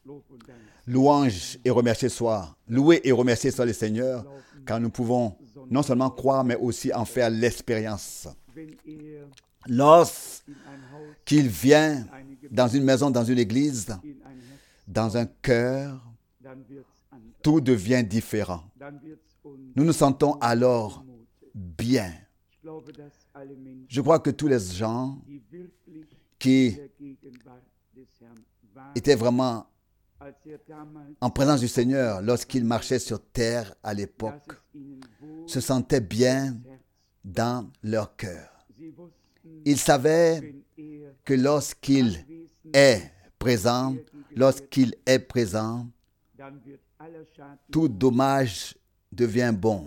Louange et remercier soit, louer et remercier soit le Seigneur, car nous pouvons non seulement croire, mais aussi en faire l'expérience. Lorsqu'il vient dans une maison, dans une église, dans un cœur, tout devient différent. Nous nous sentons alors bien. Je crois que tous les gens qui étaient vraiment en présence du Seigneur lorsqu'il marchait sur terre à l'époque se sentaient bien dans leur cœur. Ils savaient que lorsqu'il est présent, tout dommage devient bon.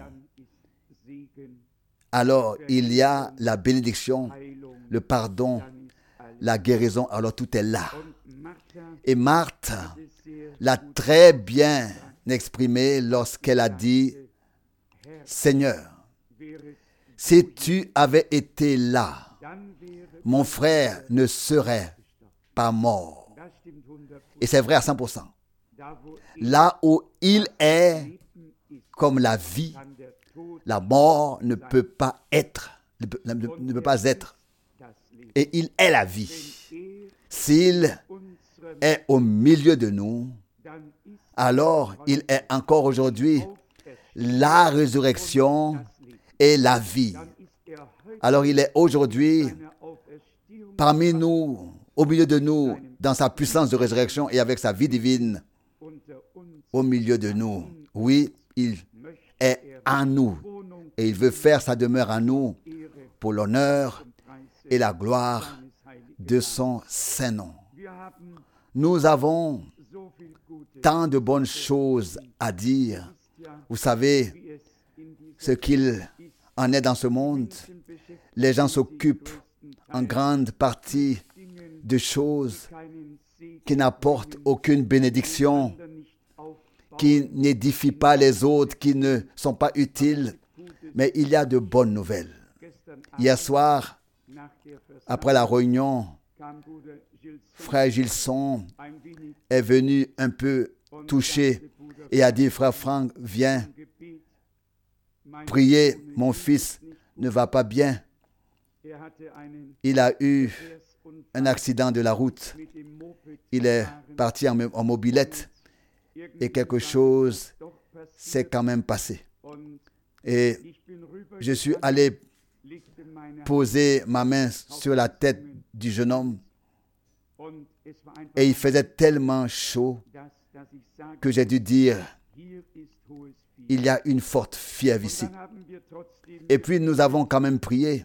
Alors, il y a la bénédiction, le pardon, la guérison, alors tout est là. Et Marthe l'a très bien exprimé lorsqu'elle a dit, « Seigneur, si tu avais été là, mon frère ne serait pas mort. » Et c'est vrai à 100%. Là où il est, comme la vie, la mort ne peut pas être. Ne peut pas être. Et il est la vie. S'il est au milieu de nous, alors il est encore aujourd'hui la résurrection et la vie. Alors il est aujourd'hui parmi nous, au milieu de nous, dans sa puissance de résurrection et avec sa vie divine au milieu de nous. Oui, il est en nous et il veut faire sa demeure en nous pour l'honneur et la gloire de son Saint-Nom. Nous avons tant de bonnes choses à dire. Vous savez ce qu'il en est dans ce monde. Les gens s'occupent en grande partie de choses qui n'apportent aucune bénédiction, qui n'édifient pas les autres, qui ne sont pas utiles. Mais il y a de bonnes nouvelles. Hier soir, après la réunion, frère Gilson est venu un peu touché et a dit, frère Franck, viens prier, mon fils ne va pas bien. Il a eu un accident de la route. Il est parti en mobilette et quelque chose s'est quand même passé. Et je suis allé poser ma main sur la tête du jeune homme et il faisait tellement chaud que j'ai dû dire, il y a une forte fièvre ici. Et puis nous avons quand même prié.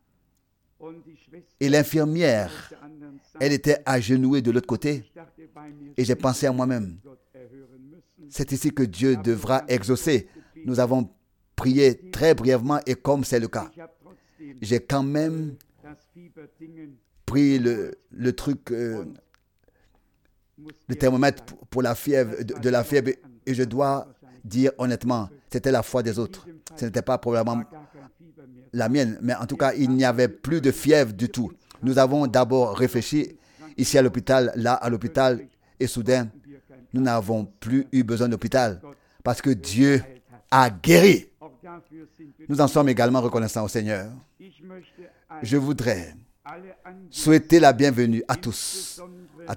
Et l'infirmière, elle était agenouillée de l'autre côté. Et j'ai pensé à moi-même, c'est ici que Dieu devra exaucer. Nous avons prié très brièvement et comme c'est le cas, j'ai quand même pris le truc, le thermomètre pour la fièvre, de la fièvre, et je dois dire honnêtement, c'était la foi des autres. Ce n'était pas probablement la mienne, mais en tout cas, il n'y avait plus de fièvre du tout. Nous avons d'abord réfléchi ici à l'hôpital, là à l'hôpital, et soudain, nous n'avons plus eu besoin d'hôpital parce que Dieu a guéri. Nous en sommes également reconnaissants au Seigneur. Je voudrais souhaiter la bienvenue à tous, à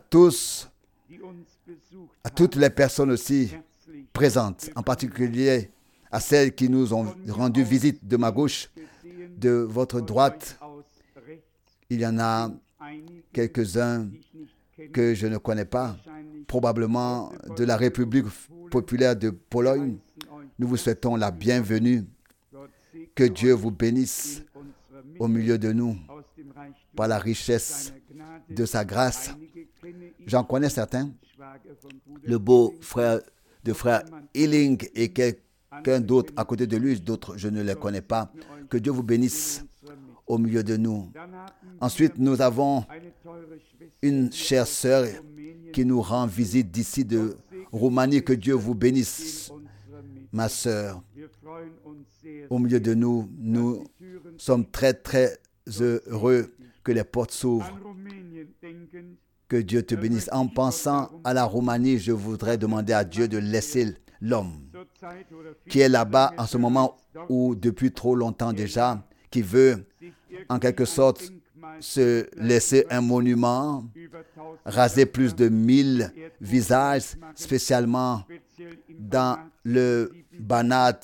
toutes les personnes aussi présentes, en particulier à celles qui nous ont rendu visite de ma gauche, de votre droite. Il y en a quelques-uns que je ne connais pas, probablement de la République populaire de Pologne. Nous vous souhaitons la bienvenue. Que Dieu vous bénisse au milieu de nous par la richesse de sa grâce. J'en connais certains, le beau frère de frère Hilling et quelqu'un d'autre à côté de lui, d'autres je ne les connais pas. Que Dieu vous bénisse au milieu de nous. Ensuite, nous avons une chère sœur qui nous rend visite d'ici de Roumanie. Que Dieu vous bénisse, ma sœur. Au milieu de nous, nous sommes très, très heureux que les portes s'ouvrent. Que Dieu te bénisse. En pensant à la Roumanie, je voudrais demander à Dieu de laisser l'homme qui est là-bas en ce moment ou depuis trop longtemps déjà, qui veut en quelque sorte se laisser un monument, raser plus de 1000 visages, spécialement dans le Banat,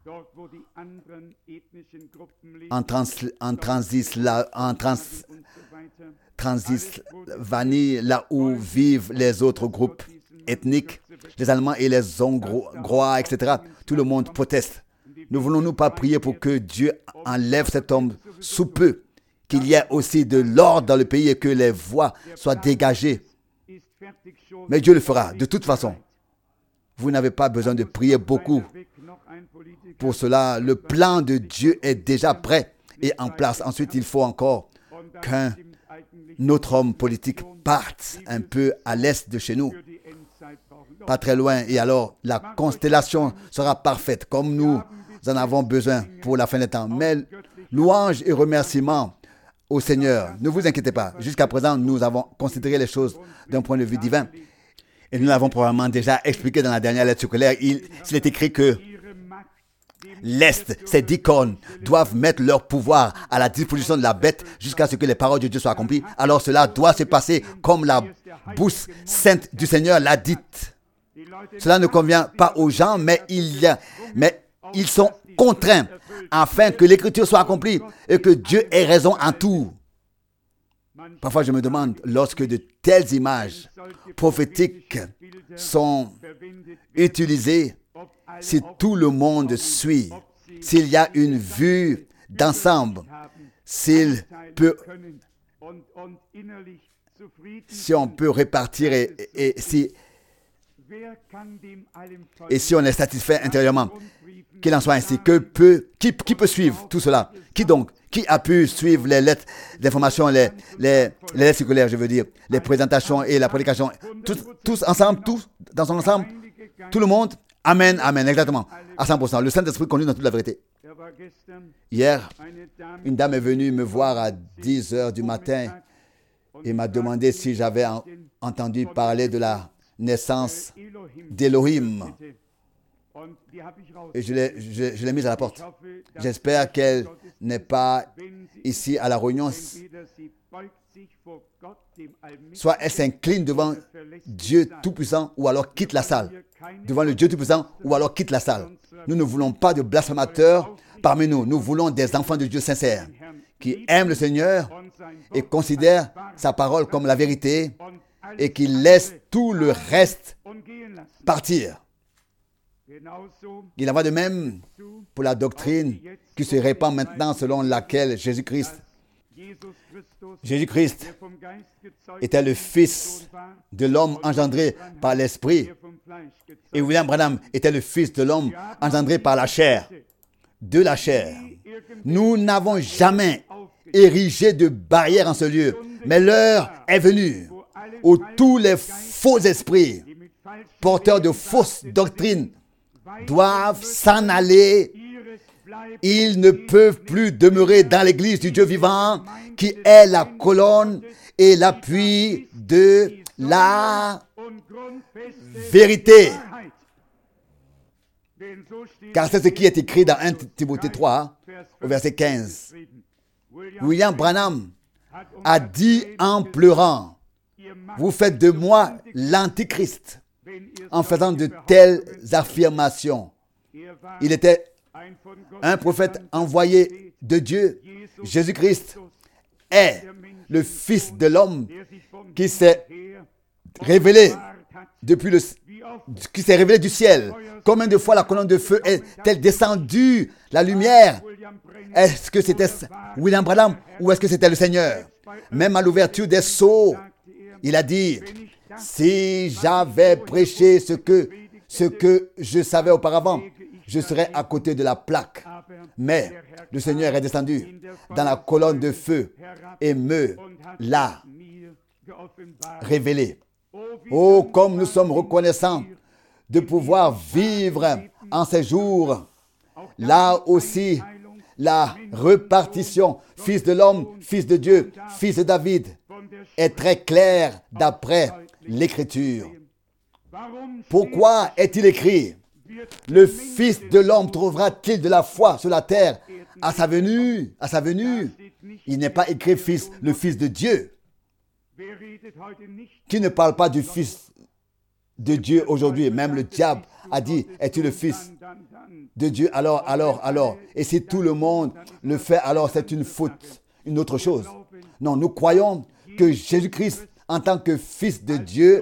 en Transylvanie, là où vivent les autres groupes ethniques, les Allemands et les Hongrois, etc. Tout le monde proteste. Ne voulons-nous pas prier pour que Dieu enlève cet homme sous peu, qu'il y ait aussi de l'ordre dans le pays et que les voix soient dégagées. Mais Dieu le fera, de toute façon. Vous n'avez pas besoin de prier beaucoup. Pour cela, le plan de Dieu est déjà prêt et en place. Ensuite, il faut encore qu'un autre homme politique parte un peu à l'est de chez nous, pas très loin. Et alors, la constellation sera parfaite, comme nous en avons besoin pour la fin des temps. Mais louange et remerciement au Seigneur. Ne vous inquiétez pas. Jusqu'à présent, nous avons considéré les choses d'un point de vue divin. Et nous l'avons probablement déjà expliqué dans la dernière lettre circulaire. Il est écrit que l'Est, ces 10 cornes, doivent mettre leur pouvoir à la disposition de la bête jusqu'à ce que les paroles de Dieu soient accomplies. Alors cela doit se passer comme la bouche sainte du Seigneur l'a dite. Cela ne convient pas aux gens, mais ils sont contraints afin que l'écriture soit accomplie et que Dieu ait raison en tout. Parfois, je me demande, lorsque de telles images prophétiques sont utilisées, si tout le monde suit, s'il y a une vue d'ensemble, si on peut répartir et si on est satisfait intérieurement, qu'il en soit ainsi, qui peut suivre tout cela? Qui donc? Qui a pu suivre les lettres d'information, les lettres circulaires, je veux dire, les présentations et la prédication? Tous ensemble, tous dans son ensemble, tout le monde? Amen, amen, exactement, à 100%. Le Saint-Esprit conduit dans toute la vérité. Hier, une dame est venue me voir à 10 heures du matin et m'a demandé si j'avais entendu parler de la naissance d'Élohim. Et je l'ai mise à la porte. J'espère qu'elle n'est pas ici à la réunion. Soit elle s'incline devant Dieu Tout-Puissant ou alors quitte la salle. Devant le Dieu Tout-Puissant ou alors quitte la salle. Nous ne voulons pas de blasphémateurs parmi nous. Nous voulons des enfants de Dieu sincères qui aiment le Seigneur et considèrent sa parole comme la vérité et qui laissent tout le reste partir. Il en va de même pour la doctrine qui se répand maintenant selon laquelle Jésus-Christ était le Fils de l'homme engendré par l'Esprit et William Branham était le Fils de l'homme engendré par la chair, de la chair. Nous n'avons jamais érigé de barrière en ce lieu, mais l'heure est venue où tous les faux esprits, porteurs de fausses doctrines, doivent s'en aller. Ils ne peuvent plus demeurer dans l'église du Dieu vivant qui est la colonne et l'appui de la vérité. Car c'est ce qui est écrit dans 1 Timothée 3 au verset 15. William Branham a dit en pleurant, vous faites de moi l'antichrist en faisant de telles affirmations. Il était un prophète envoyé de Dieu. Jésus-Christ est le Fils de l'homme qui s'est révélé qui s'est révélé du ciel. Combien de fois la colonne de feu est-elle descendue? La lumière. Est-ce que c'était William Branham ou est-ce que c'était le Seigneur? Même à l'ouverture des sceaux, il a dit, si j'avais prêché ce que je savais auparavant, je serais à côté de la plaque. Mais le Seigneur est descendu dans la colonne de feu et me l'a révélé. Oh, comme nous sommes reconnaissants de pouvoir vivre en ces jours. Là aussi, la répartition, Fils de l'homme, Fils de Dieu, Fils de David, est très clair d'après l'Écriture. Pourquoi est-il écrit: le Fils de l'homme trouvera-t-il de la foi sur la terre à sa venue? À sa venue, il n'est pas écrit Fils, le Fils de Dieu. Qui ne parle pas du Fils de Dieu aujourd'hui? Même le diable a dit: es-tu le Fils de Dieu? Alors. Et si tout le monde le fait, alors c'est une faute, une autre chose. Non, nous croyons que Jésus-Christ, en tant que Fils de Dieu,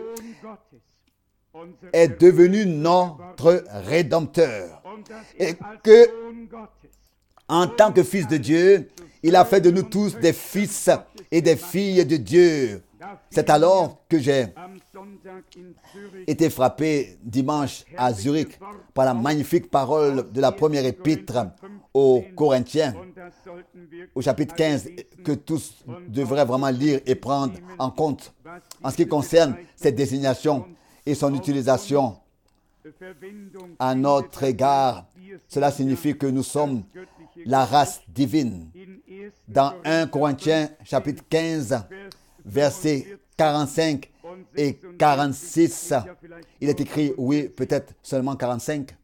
est devenu notre Rédempteur. Et que, en tant que Fils de Dieu, il a fait de nous tous des fils et des filles de Dieu. C'est alors que j'ai été frappé dimanche à Zurich par la magnifique parole de la première épître aux Corinthiens, au chapitre 15, que tous devraient vraiment lire et prendre en compte en ce qui concerne cette désignation et son utilisation à notre égard. Cela signifie que nous sommes la race divine. Dans 1 Corinthiens chapitre 15, versets 45 et 46, il est écrit, oui, peut-être seulement 45.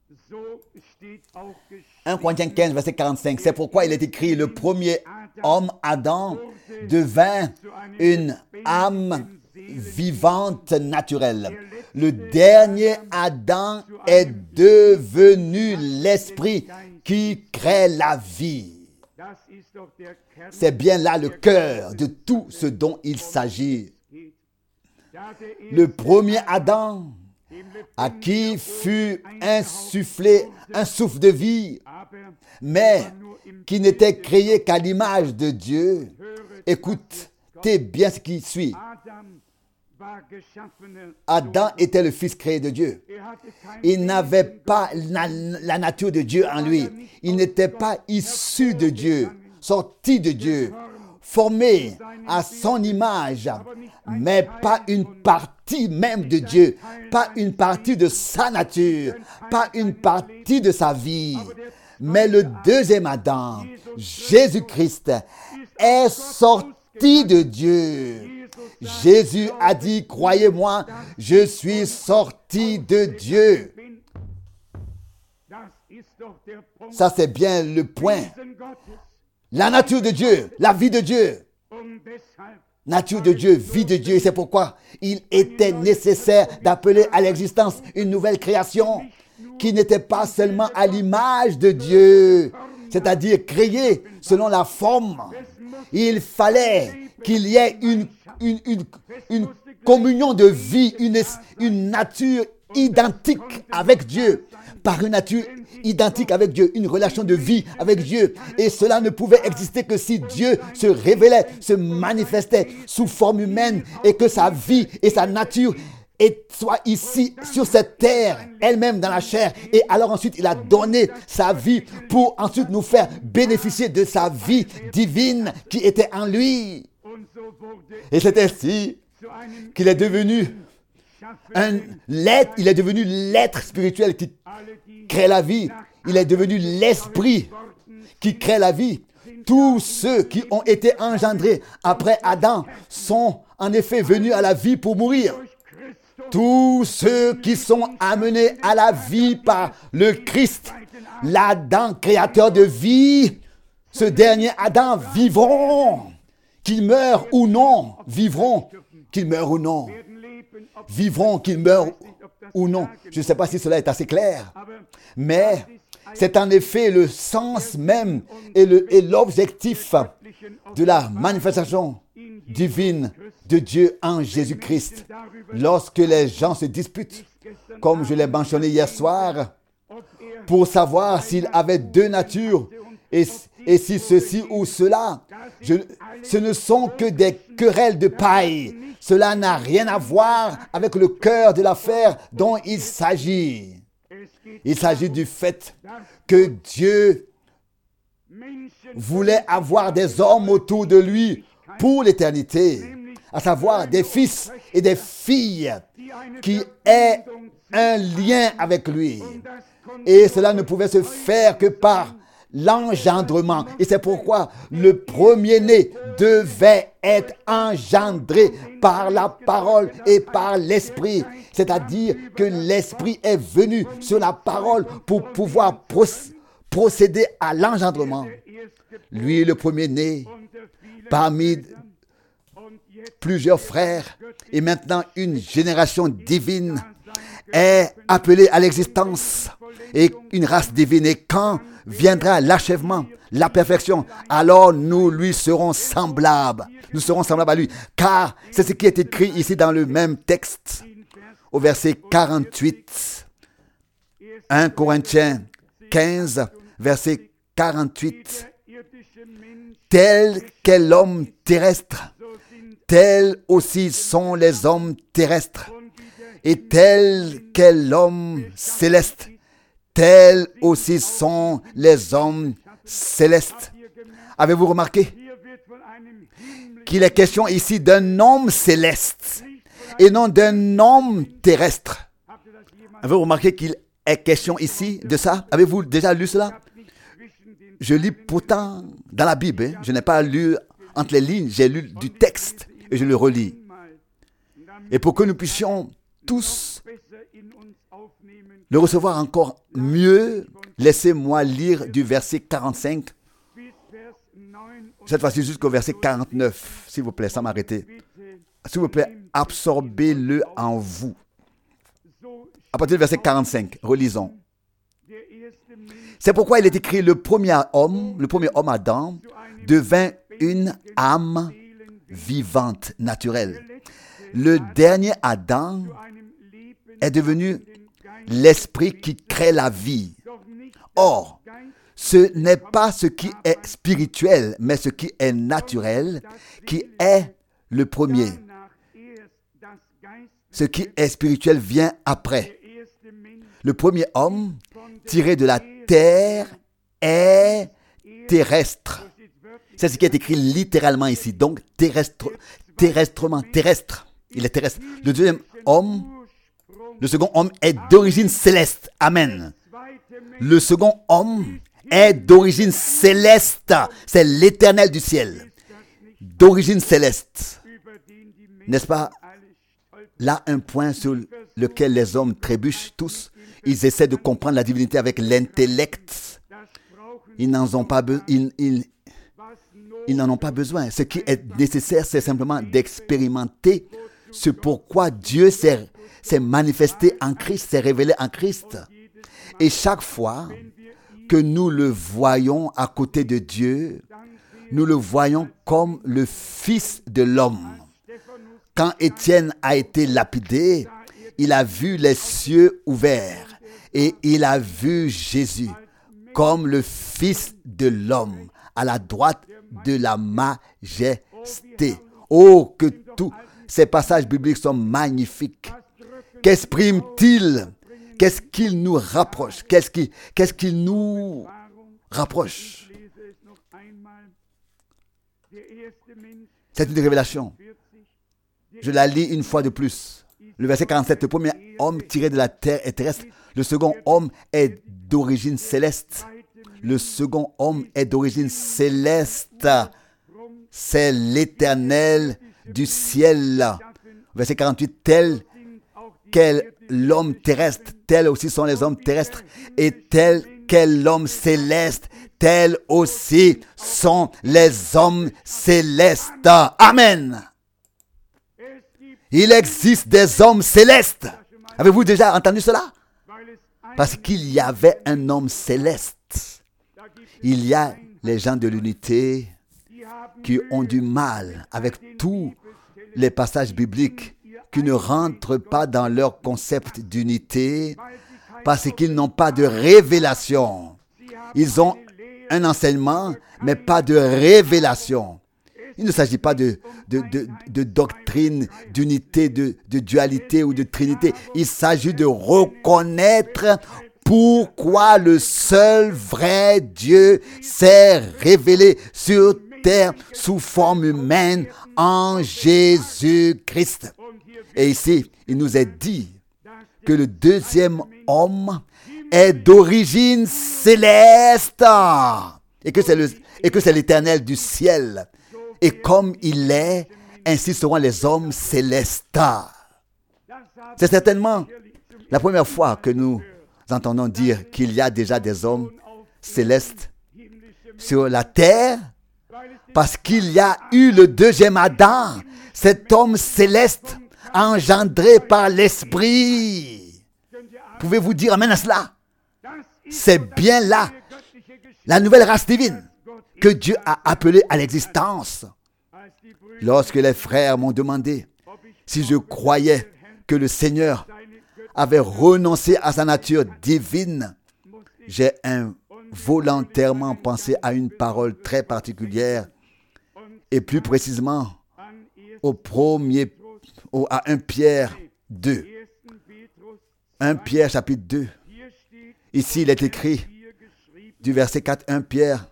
1 Corinthiens 15, verset 45, c'est pourquoi il est écrit: le premier homme, Adam, devint une âme vivante naturelle. Le dernier Adam est devenu l'esprit qui crée la vie. C'est bien là le cœur de tout ce dont il s'agit. Le premier Adam, à qui fut insufflé un souffle de vie, mais qui n'était créé qu'à l'image de Dieu. Écoutez bien ce qui suit. Adam était le Fils créé de Dieu. Il n'avait pas la nature de Dieu en lui. Il n'était pas issu de Dieu, sorti de Dieu, formé à son image, mais pas une partie même de Dieu, pas une partie de sa nature, pas une partie de sa vie. Mais le deuxième Adam, Jésus-Christ, est sorti de Dieu. Jésus a dit: croyez-moi, je suis sorti de Dieu. Ça, c'est bien le point. La nature de Dieu, la vie de Dieu. Nature de Dieu, vie de Dieu. C'est pourquoi il était nécessaire d'appeler à l'existence une nouvelle création qui n'était pas seulement à l'image de Dieu, c'est-à-dire créée selon la forme. Il fallait qu'il y ait une communion de vie, une nature identique avec Dieu, par une nature identique avec Dieu, une relation de vie avec Dieu. Et cela ne pouvait exister que si Dieu se révélait, se manifestait sous forme humaine, et que sa vie et sa nature soit ici sur cette terre, elle-même dans la chair. Et alors ensuite, il a donné sa vie pour ensuite nous faire bénéficier de sa vie divine qui était en lui. Et c'est ainsi qu'il est devenu il est devenu l'être spirituel qui crée la vie. Il est devenu l'esprit qui crée la vie. Tous ceux qui ont été engendrés après Adam sont en effet venus à la vie pour mourir. Tous ceux qui sont amenés à la vie par le Christ, l'Adam créateur de vie, ce dernier Adam, vivront. Qu'ils meurent ou non, vivront. Qu'ils meurent ou non, vivront. Qu'ils meurent ou non. Je ne sais pas si cela est assez clair. Mais c'est en effet le sens même et l'objectif de la manifestation divine de Dieu en Jésus-Christ. Lorsque les gens se disputent, comme je l'ai mentionné hier soir, pour savoir s'il avait deux natures et si ceci ou cela, ce ne sont que des querelles de paille. Cela n'a rien à voir avec le cœur de l'affaire dont il s'agit. Il s'agit du fait que Dieu voulait avoir des hommes autour de lui pour l'éternité, à savoir des fils et des filles qui aient un lien avec lui. Et cela ne pouvait se faire que par l'engendrement. Et c'est pourquoi le premier-né devait être engendré par la parole et par l'esprit. C'est-à-dire que l'esprit est venu sur la parole pour pouvoir procéder à l'engendrement. Lui, le premier-né, parmi plusieurs frères, et maintenant une génération divine est appelée à l'existence et une race divine. Et quand viendra l'achèvement, la perfection, alors nous lui serons semblables. Nous serons semblables à lui. Car c'est ce qui est écrit ici dans le même texte, au verset 48. 1 Corinthiens 15, verset 48. Tel qu'est l'homme terrestre, tels aussi sont les hommes terrestres. Et tel qu'est l'homme céleste, tels aussi sont les hommes célestes. Avez-vous remarqué qu'il est question ici d'un homme céleste et non d'un homme terrestre? Avez-vous remarqué qu'il est question ici de ça? Avez-vous déjà lu cela? Je lis pourtant dans la Bible. Je n'ai pas lu entre les lignes, j'ai lu du texte et je le relis. Et pour que nous puissions tous le recevoir encore mieux, laissez-moi lire du verset 45, cette fois-ci jusqu'au verset 49, s'il vous plaît, sans m'arrêter. S'il vous plaît, absorbez-le en vous. À partir du verset 45, relisons. C'est pourquoi il est écrit, le premier homme Adam, devint une âme vivante, naturelle. Le dernier Adam est devenu l'esprit qui crée la vie. Or, ce n'est pas ce qui est spirituel, mais ce qui est naturel, qui est le premier. Ce qui est spirituel vient après. Le premier homme, tiré de la terre, est terrestre. C'est ce qui est écrit littéralement ici. Donc, terrestrement, terrestre. Il est terrestre. Le second homme est d'origine céleste. Amen. Le second homme est d'origine céleste. C'est l'Éternel du ciel. D'origine céleste. N'est-ce pas là un point sur lequel les hommes trébuchent tous? Ils essaient de comprendre la divinité avec l'intellect. Ils n'en ont pas besoin. Ils n'en ont pas besoin. Ce qui est nécessaire, c'est simplement d'expérimenter ce pourquoi Dieu s'est manifesté en Christ, s'est révélé en Christ. Et chaque fois que nous le voyons à côté de Dieu, nous le voyons comme le Fils de l'homme. Quand Étienne a été lapidé, il a vu les cieux ouverts et il a vu Jésus comme le Fils de l'homme à la droite de la majesté. Oh, que tous ces passages bibliques sont magnifiques. Qu'exprime-t-il? Qu'est-ce qu'il nous rapproche? Qu'est-ce qu'il nous rapproche? C'est une révélation. Je la lis une fois de plus. Le verset 47, le premier homme tiré de la terre est terrestre. Le second homme est d'origine céleste. Le second homme est d'origine céleste. C'est l'Éternel du ciel. Verset 48, tel qu'est l'homme terrestre, tels aussi sont les hommes terrestres. Et tel qu'est l'homme céleste, tels aussi sont les hommes célestes. Amen. Il existe des hommes célestes. Avez-vous déjà entendu cela? Parce qu'il y avait un homme céleste. Il y a les gens de l'unité qui ont du mal avec tous les passages bibliques, qui ne rentrent pas dans leur concept d'unité parce qu'ils n'ont pas de révélation. Ils ont un enseignement, mais pas de révélation. Il ne s'agit pas de doctrine, d'unité, de dualité ou de trinité. Il s'agit de reconnaître pourquoi le seul vrai Dieu s'est révélé sur terre sous forme humaine en Jésus-Christ. Et ici, il nous est dit que le deuxième homme est d'origine céleste et que c'est l'Éternel du ciel. Et comme il est, ainsi seront les hommes célestes. C'est certainement la première fois que nous entendons dire qu'il y a déjà des hommes célestes sur la terre, parce qu'il y a eu le deuxième Adam, cet homme céleste engendré par l'Esprit. Pouvez-vous dire amen à cela? C'est bien là la nouvelle race divine que Dieu a appelée à l'existence. Lorsque les frères m'ont demandé si je croyais que le Seigneur avait renoncé à sa nature divine, j'ai involontairement pensé à une parole très particulière et plus précisément à 1 Pierre 2. 1 Pierre chapitre 2. Ici, il est écrit du verset 4, 1 Pierre.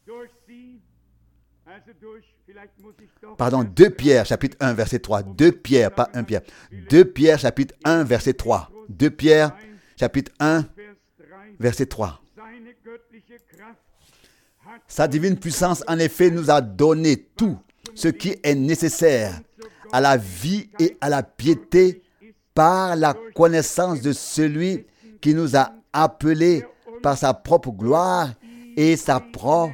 Pardon, 2 Pierre chapitre 1 verset 3. 2 Pierre, pas 1 Pierre. 2 Pierre chapitre 1 verset 3. 2 Pierre chapitre 1 verset 3. Sa divine puissance, en effet, nous a donné tout ce qui est nécessaire à la vie et à la piété par la connaissance de celui qui nous a appelés par sa propre gloire et sa propre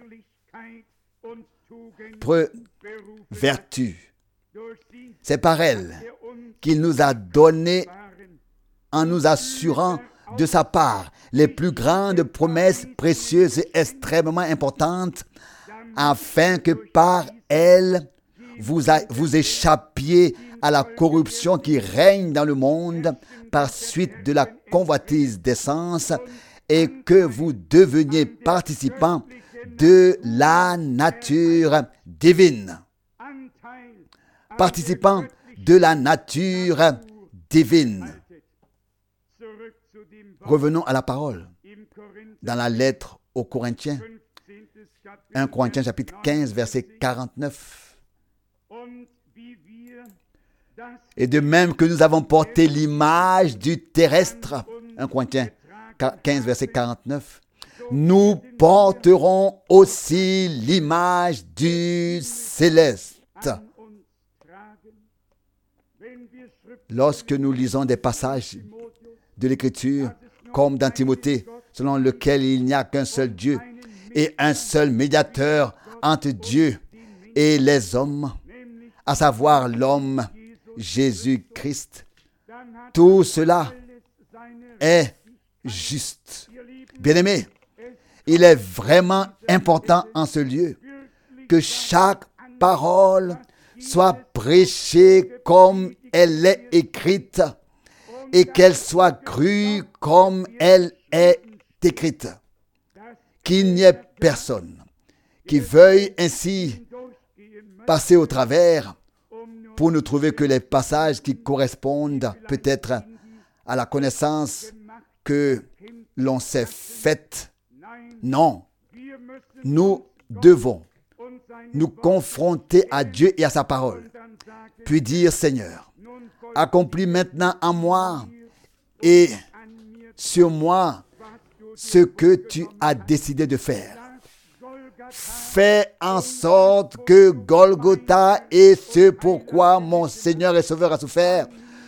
vertu. C'est par elle qu'il nous a donné, en nous assurant de sa part les plus grandes promesses précieuses et extrêmement importantes, afin que par elle vous échappiez à la corruption qui règne dans le monde par suite de la convoitise des sens, et que vous deveniez participants de la nature divine. Participants de la nature divine. Revenons à la parole. Dans la lettre aux Corinthiens, 1 Corinthiens chapitre 15, verset 49. Et de même que nous avons porté l'image du terrestre, 1 Corinthiens 15, verset 49, nous porterons aussi l'image du céleste. Lorsque nous lisons des passages de l'Écriture, comme dans Timothée, selon lequel il n'y a qu'un seul Dieu et un seul médiateur entre Dieu et les hommes, à savoir l'homme Jésus-Christ, tout cela est juste. Bien-aimés, il est vraiment important en ce lieu que chaque parole soit prêchée comme elle est écrite et qu'elle soit crue comme elle est écrite. Qu'il n'y ait personne qui veuille ainsi passer au travers pour ne trouver que les passages qui correspondent peut-être à la connaissance que l'on s'est faite. Non, nous devons nous confronter à Dieu et à sa parole, puis dire: Seigneur, accomplis maintenant en moi et sur moi ce que tu as décidé de faire. Fais en sorte que Golgotha et ce pourquoi mon Seigneur et Sauveur a souffert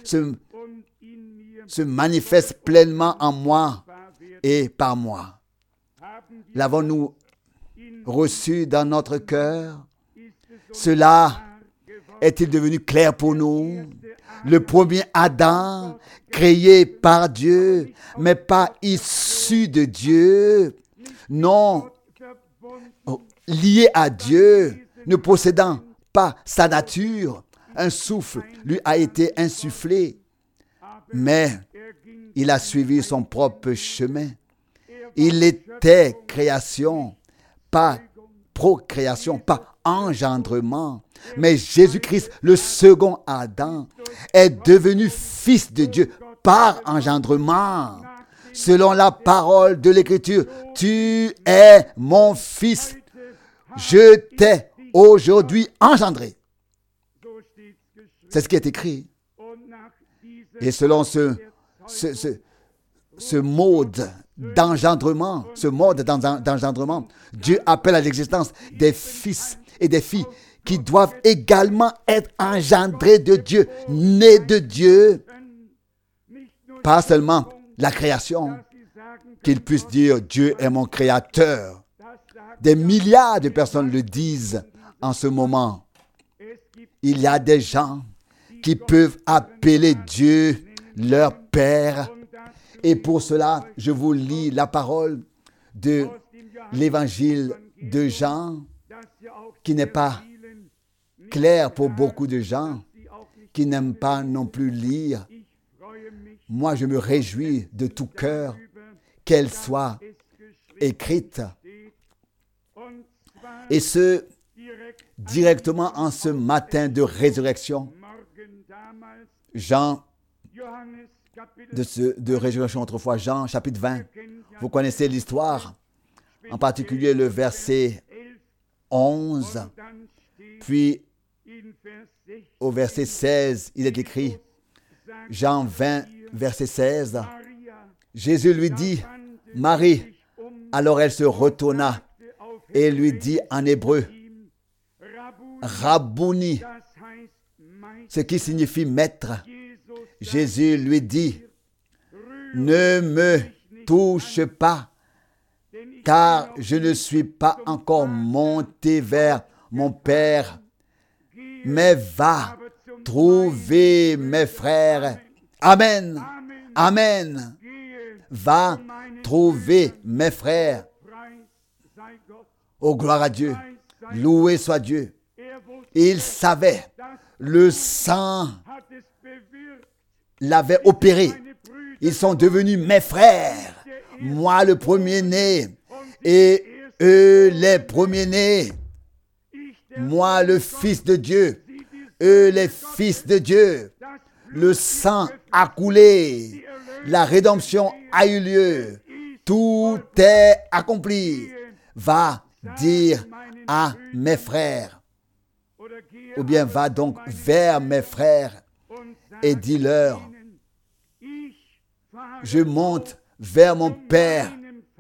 se manifeste pleinement en moi et par moi. L'avons-nous reçu dans notre cœur? Cela est-il devenu clair pour nous? Le premier Adam, créé par Dieu, mais pas issu de Dieu. Non, lié à Dieu, ne possédant pas sa nature. Un souffle lui a été insufflé, mais il a suivi son propre chemin. Il était création, pas procréation, pas engendrement. Mais Jésus-Christ, le second Adam, est devenu fils de Dieu par engendrement. Selon la parole de l'Écriture, tu es mon fils, je t'ai aujourd'hui engendré. C'est ce qui est écrit. Et selon ce mode d'engendrement, Dieu appelle à l'existence des fils et des filles qui doivent également être engendrés de Dieu, nés de Dieu. Pas seulement la création, qu'ils puissent dire Dieu est mon créateur. Des milliards de personnes le disent en ce moment. Il y a des gens qui peuvent appeler Dieu leur Père. Et pour cela, je vous lis la parole de l'évangile de Jean, qui n'est pas clair pour beaucoup de gens qui n'aiment pas non plus lire. Moi, je me réjouis de tout cœur qu'elle soit écrite. Et ce, directement en ce matin de résurrection. Jean, de résurrection autrefois, Jean chapitre 20. Vous connaissez l'histoire, en particulier le verset 11. Puis au verset 16, il est écrit, Jean 20, verset 16, Jésus lui dit, Marie. Alors elle se retourna et lui dit en hébreu, Rabouni, ce qui signifie maître. Jésus lui dit, ne me touche pas, car je ne suis pas encore monté vers mon Père, mais va trouver mes frères. Amen. Amen. Va trouver mes frères. Oh, gloire à Dieu. Loué soit Dieu. Il savait, le sang l'avait opéré. Ils sont devenus mes frères. Moi, le premier-né, et eux, les premiers-nés. Moi, le Fils de Dieu, eux, les fils de Dieu. Le sang a coulé. La rédemption a eu lieu. Tout est accompli. Va dire à mes frères. Ou bien va donc vers mes frères et dis-leur, je monte vers mon Père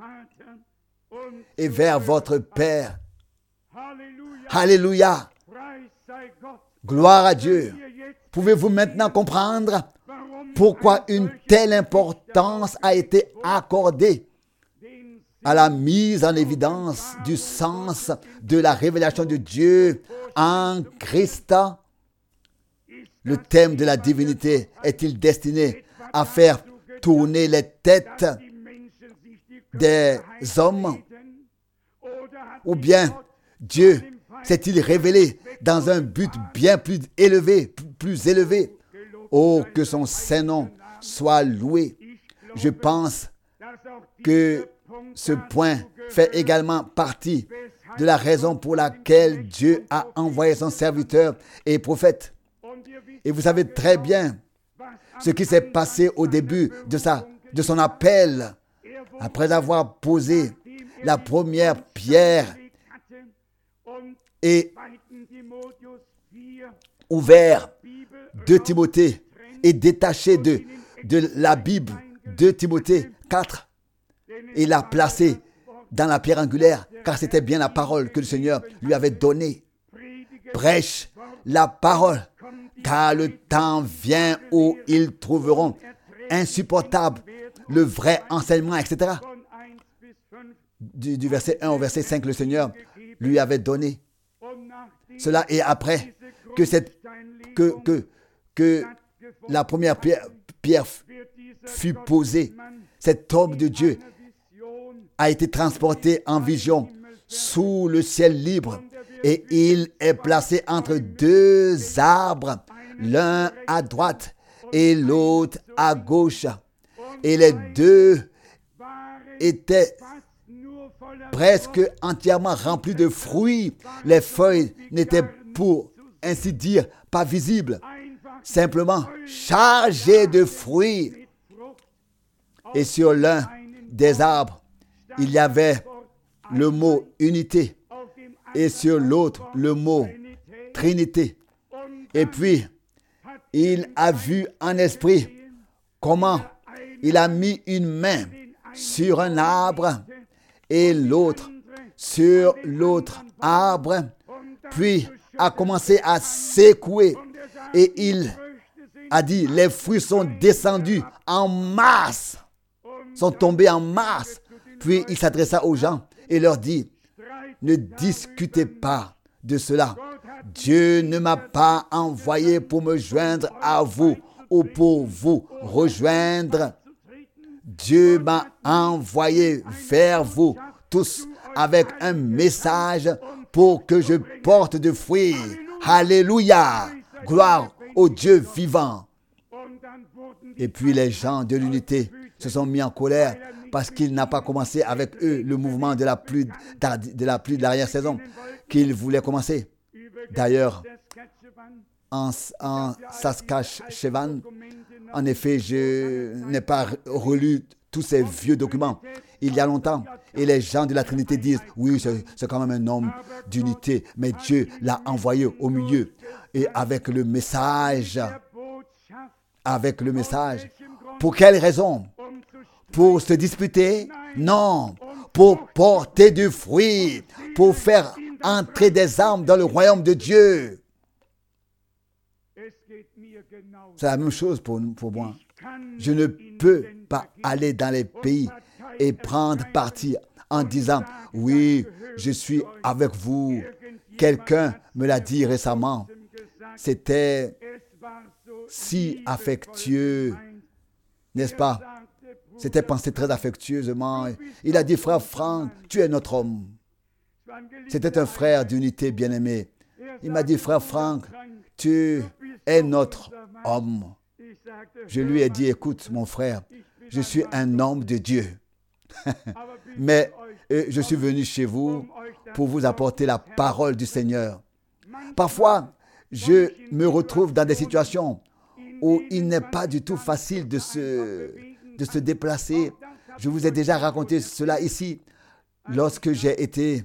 et vers votre Père. Alléluia. Gloire à Dieu. Pouvez-vous maintenant comprendre pourquoi une telle importance a été accordée à la mise en évidence du sens de la révélation de Dieu en Christ? Le thème de la divinité est-il destiné à faire tourner les têtes des hommes? Ou bien Dieu s'est-il révélé dans un but bien plus élevé, Oh, que son Saint-Nom soit loué. Je pense que ce point fait également partie de la raison pour laquelle Dieu a envoyé son serviteur et prophète. Et vous savez très bien ce qui s'est passé au début de son appel, après avoir posé la première pierre et ouvert 2 Timothée et détaché de la Bible 2 Timothée 4. Il l'a placé dans la pierre angulaire, car c'était bien la parole que le Seigneur lui avait donnée. Prêche la parole, car le temps vient où ils trouveront insupportable le vrai enseignement, etc. Du verset 1 au verset 5, le Seigneur lui avait donné cela. Et après que la première pierre fut posée, cet homme de Dieu a été transporté en vision sous le ciel libre et il est placé entre 2 arbres, l'un à droite et l'autre à gauche. Et les 2 étaient presque entièrement remplis de fruits. Les feuilles n'étaient, pour ainsi dire, pas visibles, simplement chargées de fruits. Et sur l'un des arbres, il y avait le mot unité et sur l'autre le mot Trinité. Et puis, il a vu en esprit comment il a mis une main sur un arbre et l'autre sur l'autre arbre. Puis, a commencé à secouer et il a dit, les fruits sont descendus en masse, sont tombés en masse. Puis il s'adressa aux gens et leur dit, ne discutez pas de cela. Dieu ne m'a pas envoyé pour me joindre à vous ou pour vous rejoindre. Dieu m'a envoyé vers vous tous avec un message pour que je porte de fruits. Alléluia! Gloire au Dieu vivant. Et puis les gens de l'unité se sont mis en colère parce qu'il n'a pas commencé avec eux le mouvement de la pluie de l'arrière-saison qu'il voulait commencer. D'ailleurs, en Saskatchewan, en effet, je n'ai pas relu tous ces vieux documents il y a longtemps. Et les gens de la Trinité disent, oui, c'est quand même un homme d'unité, mais Dieu l'a envoyé au milieu. Et avec le message, pour quelle raison? Pour se disputer? Non, pour porter du fruit, pour faire entrer des âmes dans le royaume de Dieu. C'est la même chose pour moi. Je ne peux pas aller dans les pays et prendre parti en disant, oui, je suis avec vous. Quelqu'un me l'a dit récemment. C'était si affectueux, n'est-ce pas? C'était pensé très affectueusement. Il a dit, frère Franck, tu es notre homme. C'était un frère d'unité bien-aimé. Il m'a dit, frère Franck, tu es notre homme. Je lui ai dit, écoute mon frère, je suis un homme de Dieu. Mais je suis venu chez vous pour vous apporter la parole du Seigneur. Parfois, je me retrouve dans des situations où il n'est pas du tout facile de se déplacer. Je vous ai déjà raconté cela ici. Lorsque j'ai été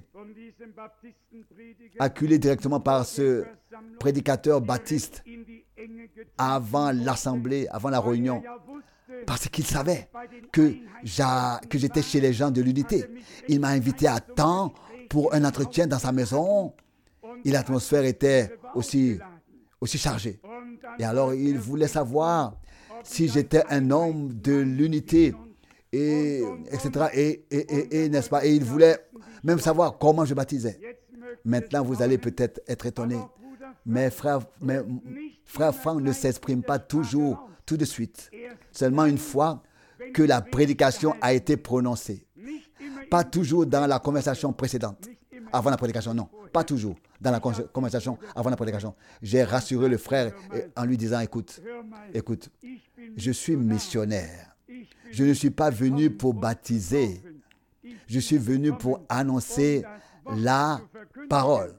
acculé directement par ce prédicateur baptiste avant l'assemblée, avant la réunion, parce qu'il savait que j'étais chez les gens de l'unité. Il m'a invité à temps pour un entretien dans sa maison et l'atmosphère était aussi chargée. Et alors, il voulait savoir si j'étais un homme de l'unité, et etc. Et n'est-ce pas? Et il voulait même savoir comment je baptisais. Maintenant, vous allez peut-être être étonnés. Mais frère Franck ne s'exprime pas toujours tout de suite. Seulement une fois que la prédication a été prononcée. Pas toujours dans la conversation précédente. Avant la prédication, non. Pas toujours dans la conversation avant la prédication. J'ai rassuré le frère en lui disant, écoute, je suis missionnaire. Je ne suis pas venu pour baptiser. Je suis venu pour annoncer la parole.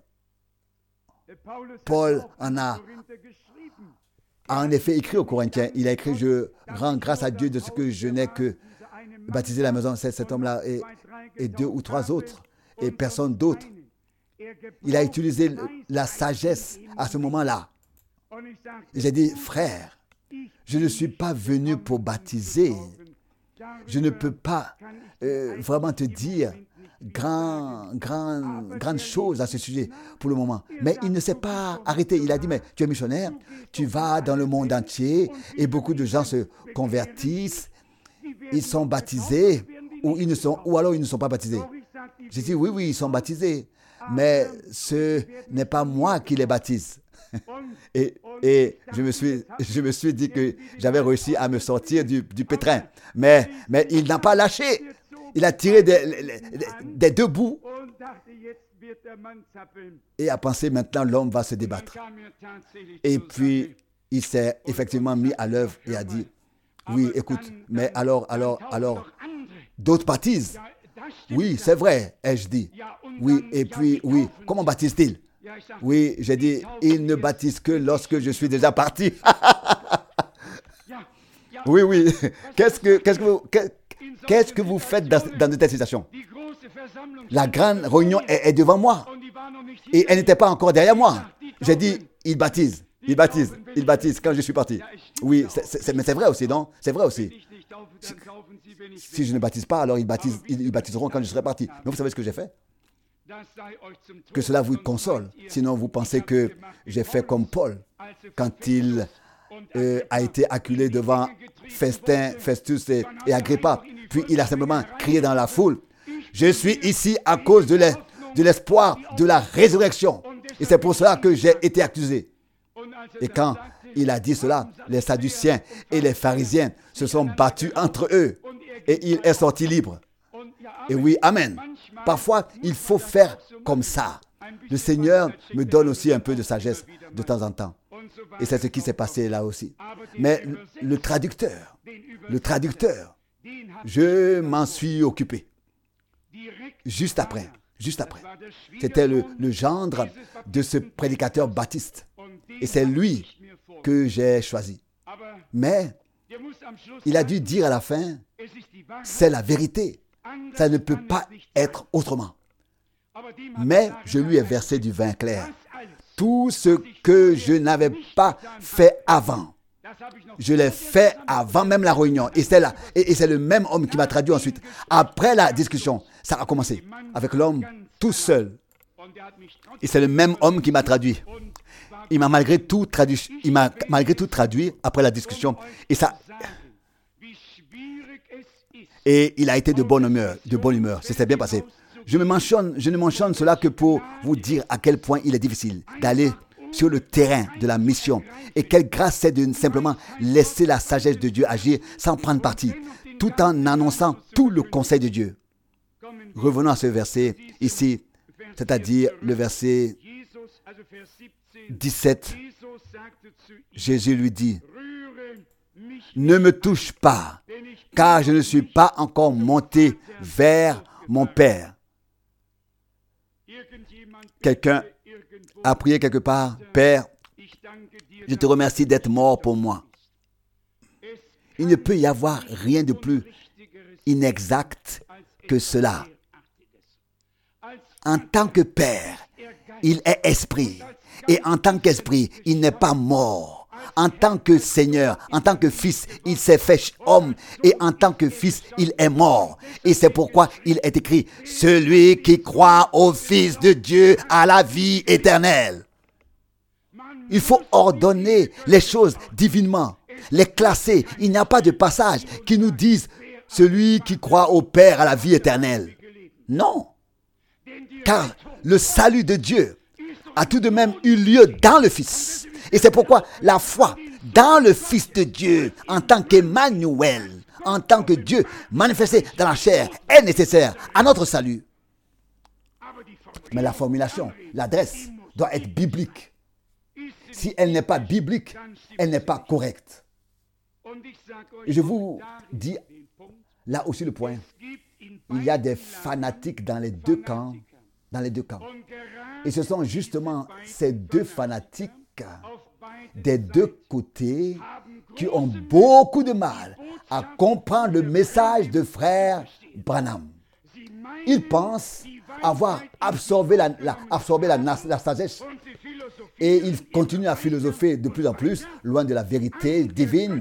Paul a en effet écrit aux Corinthiens. Il a écrit, je rends grâce à Dieu de ce que je n'ai que baptisé la maison. C'est cet homme-là et deux ou trois autres et personne d'autre. Il a utilisé la sagesse à ce moment-là. J'ai dit, frère, je ne suis pas venu pour baptiser. Je ne peux pas vraiment te dire grande chose à ce sujet pour le moment. Mais il ne s'est pas arrêté. Il a dit, mais tu es missionnaire, tu vas dans le monde entier et beaucoup de gens se convertissent, ils sont baptisés ou alors ils ne sont pas baptisés. J'ai dit, oui, ils sont baptisés, mais ce n'est pas moi qui les baptise. Et je me suis dit que j'avais réussi à me sortir du pétrin. Mais il n'a pas lâché. Il a tiré des deux bouts et a pensé maintenant l'homme va se débattre. Et puis il s'est effectivement mis à l'œuvre et a dit, oui, écoute, mais alors, d'autres baptisent. Oui, c'est vrai, ai-je dit. Oui, et puis, oui, comment baptise-t-il? Oui, j'ai dit, il ne baptise que lorsque je suis déjà parti. Oui. Qu'est-ce que vous faites dans de telles situations? La grande réunion est devant moi. Et elle n'était pas encore derrière moi. J'ai dit, il baptise quand je suis parti. Oui, mais c'est vrai aussi, non? C'est vrai aussi. Si je ne baptise pas, alors ils baptiseront quand je serai parti. Mais vous savez ce que j'ai fait? Que cela vous console. Sinon, vous pensez que j'ai fait comme Paul quand il a été acculé devant Festus et Agrippa. Puis il a simplement crié dans la foule, « Je suis ici à cause de l'espoir de la résurrection. Et c'est pour cela que j'ai été accusé. » Et quand il a dit cela, les Sadduciens et les pharisiens se sont battus entre eux et il est sorti libre. Et oui, amen. Parfois, il faut faire comme ça. Le Seigneur me donne aussi un peu de sagesse de temps en temps. Et c'est ce qui s'est passé là aussi. Mais le traducteur, je m'en suis occupé. Juste après. C'était le gendre de ce prédicateur baptiste. Et c'est lui que j'ai choisi. Mais il a dû dire à la fin, c'est la vérité. Ça ne peut pas être autrement. Mais je lui ai versé du vin clair. Tout ce que je n'avais pas fait avant, je l'ai fait avant même la réunion. Et c'est là. Et c'est le même homme qui m'a traduit ensuite. Après la discussion, ça a commencé avec l'homme tout seul. Et c'est le même homme qui m'a traduit. Il m'a malgré tout traduit après la discussion. Et il a été de bonne humeur. Ça s'est bien passé. Je ne mentionne cela que pour vous dire à quel point il est difficile d'aller sur le terrain de la mission. Et quelle grâce c'est de simplement laisser la sagesse de Dieu agir sans prendre parti, tout en annonçant tout le conseil de Dieu. Revenons à ce verset ici, c'est-à-dire le verset 17. Jésus lui dit, « Ne me touche pas, car je ne suis pas encore monté vers mon Père. » Quelqu'un a prié quelque part, « Père, je te remercie d'être mort pour moi. » Il ne peut y avoir rien de plus inexact que cela. En tant que Père, il est esprit. Et en tant qu'esprit, il n'est pas mort. En tant que Seigneur, en tant que Fils, il s'est fait homme. Et en tant que Fils, il est mort. Et c'est pourquoi il est écrit, « Celui qui croit au Fils de Dieu a la vie éternelle. » Il faut ordonner les choses divinement, les classer. Il n'y a pas de passage qui nous dise, « Celui qui croit au Père a la vie éternelle. » Non. Car le salut de Dieu a tout de même eu lieu dans le Fils. Et c'est pourquoi la foi dans le Fils de Dieu, en tant qu'Emmanuel, en tant que Dieu manifesté dans la chair, est nécessaire à notre salut. Mais la formulation, l'adresse, doit être biblique. Si elle n'est pas biblique, elle n'est pas correcte. Et je vous dis là aussi le point. Il y a des fanatiques dans les deux camps. Et ce sont justement ces deux fanatiques des deux côtés qui ont beaucoup de mal à comprendre le message de frère Branham. Ils pensent avoir absorbé la sagesse et ils continuent à philosopher de plus en plus loin de la vérité divine.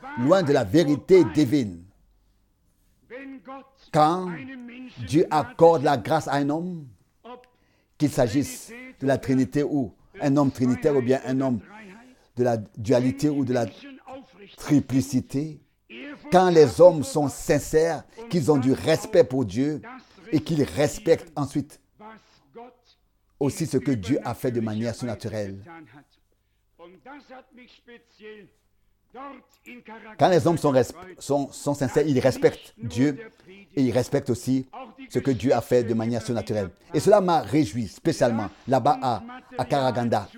Quand Dieu accorde la grâce à un homme, qu'il s'agisse de la Trinité ou un homme trinitaire ou bien un homme de la dualité ou de la triplicité, quand les hommes sont sincères, qu'ils ont du respect pour Dieu et qu'ils respectent ensuite aussi ce que Dieu a fait de manière surnaturelle. Quand les hommes sont sincères, ils respectent Dieu et ils respectent aussi ce que Dieu a fait de manière surnaturelle. Et cela m'a réjoui spécialement là-bas à Karaganda.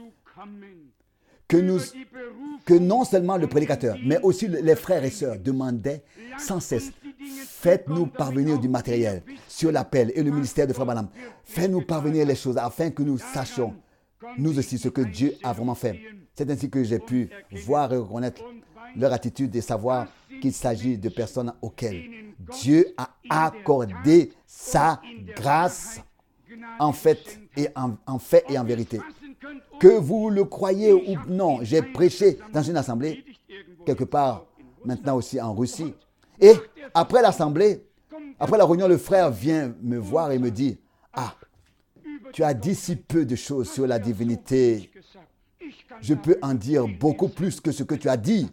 Que non seulement le prédicateur, mais aussi les frères et sœurs demandaient sans cesse, faites-nous parvenir du matériel sur l'appel et le ministère de Frère Branham. Faites-nous parvenir les choses afin que nous sachions, nous aussi, ce que Dieu a vraiment fait. C'est ainsi que j'ai pu voir et reconnaître leur attitude et savoir qu'il s'agit de personnes auxquelles Dieu a accordé sa grâce en fait et en vérité. Que vous le croyez ou non, j'ai prêché dans une assemblée, quelque part maintenant aussi en Russie. Et après l'assemblée, après la réunion, le frère vient me voir et me dit, « Ah, Tu as dit si peu de choses sur la divinité. Je peux en dire beaucoup plus que ce que tu as dit.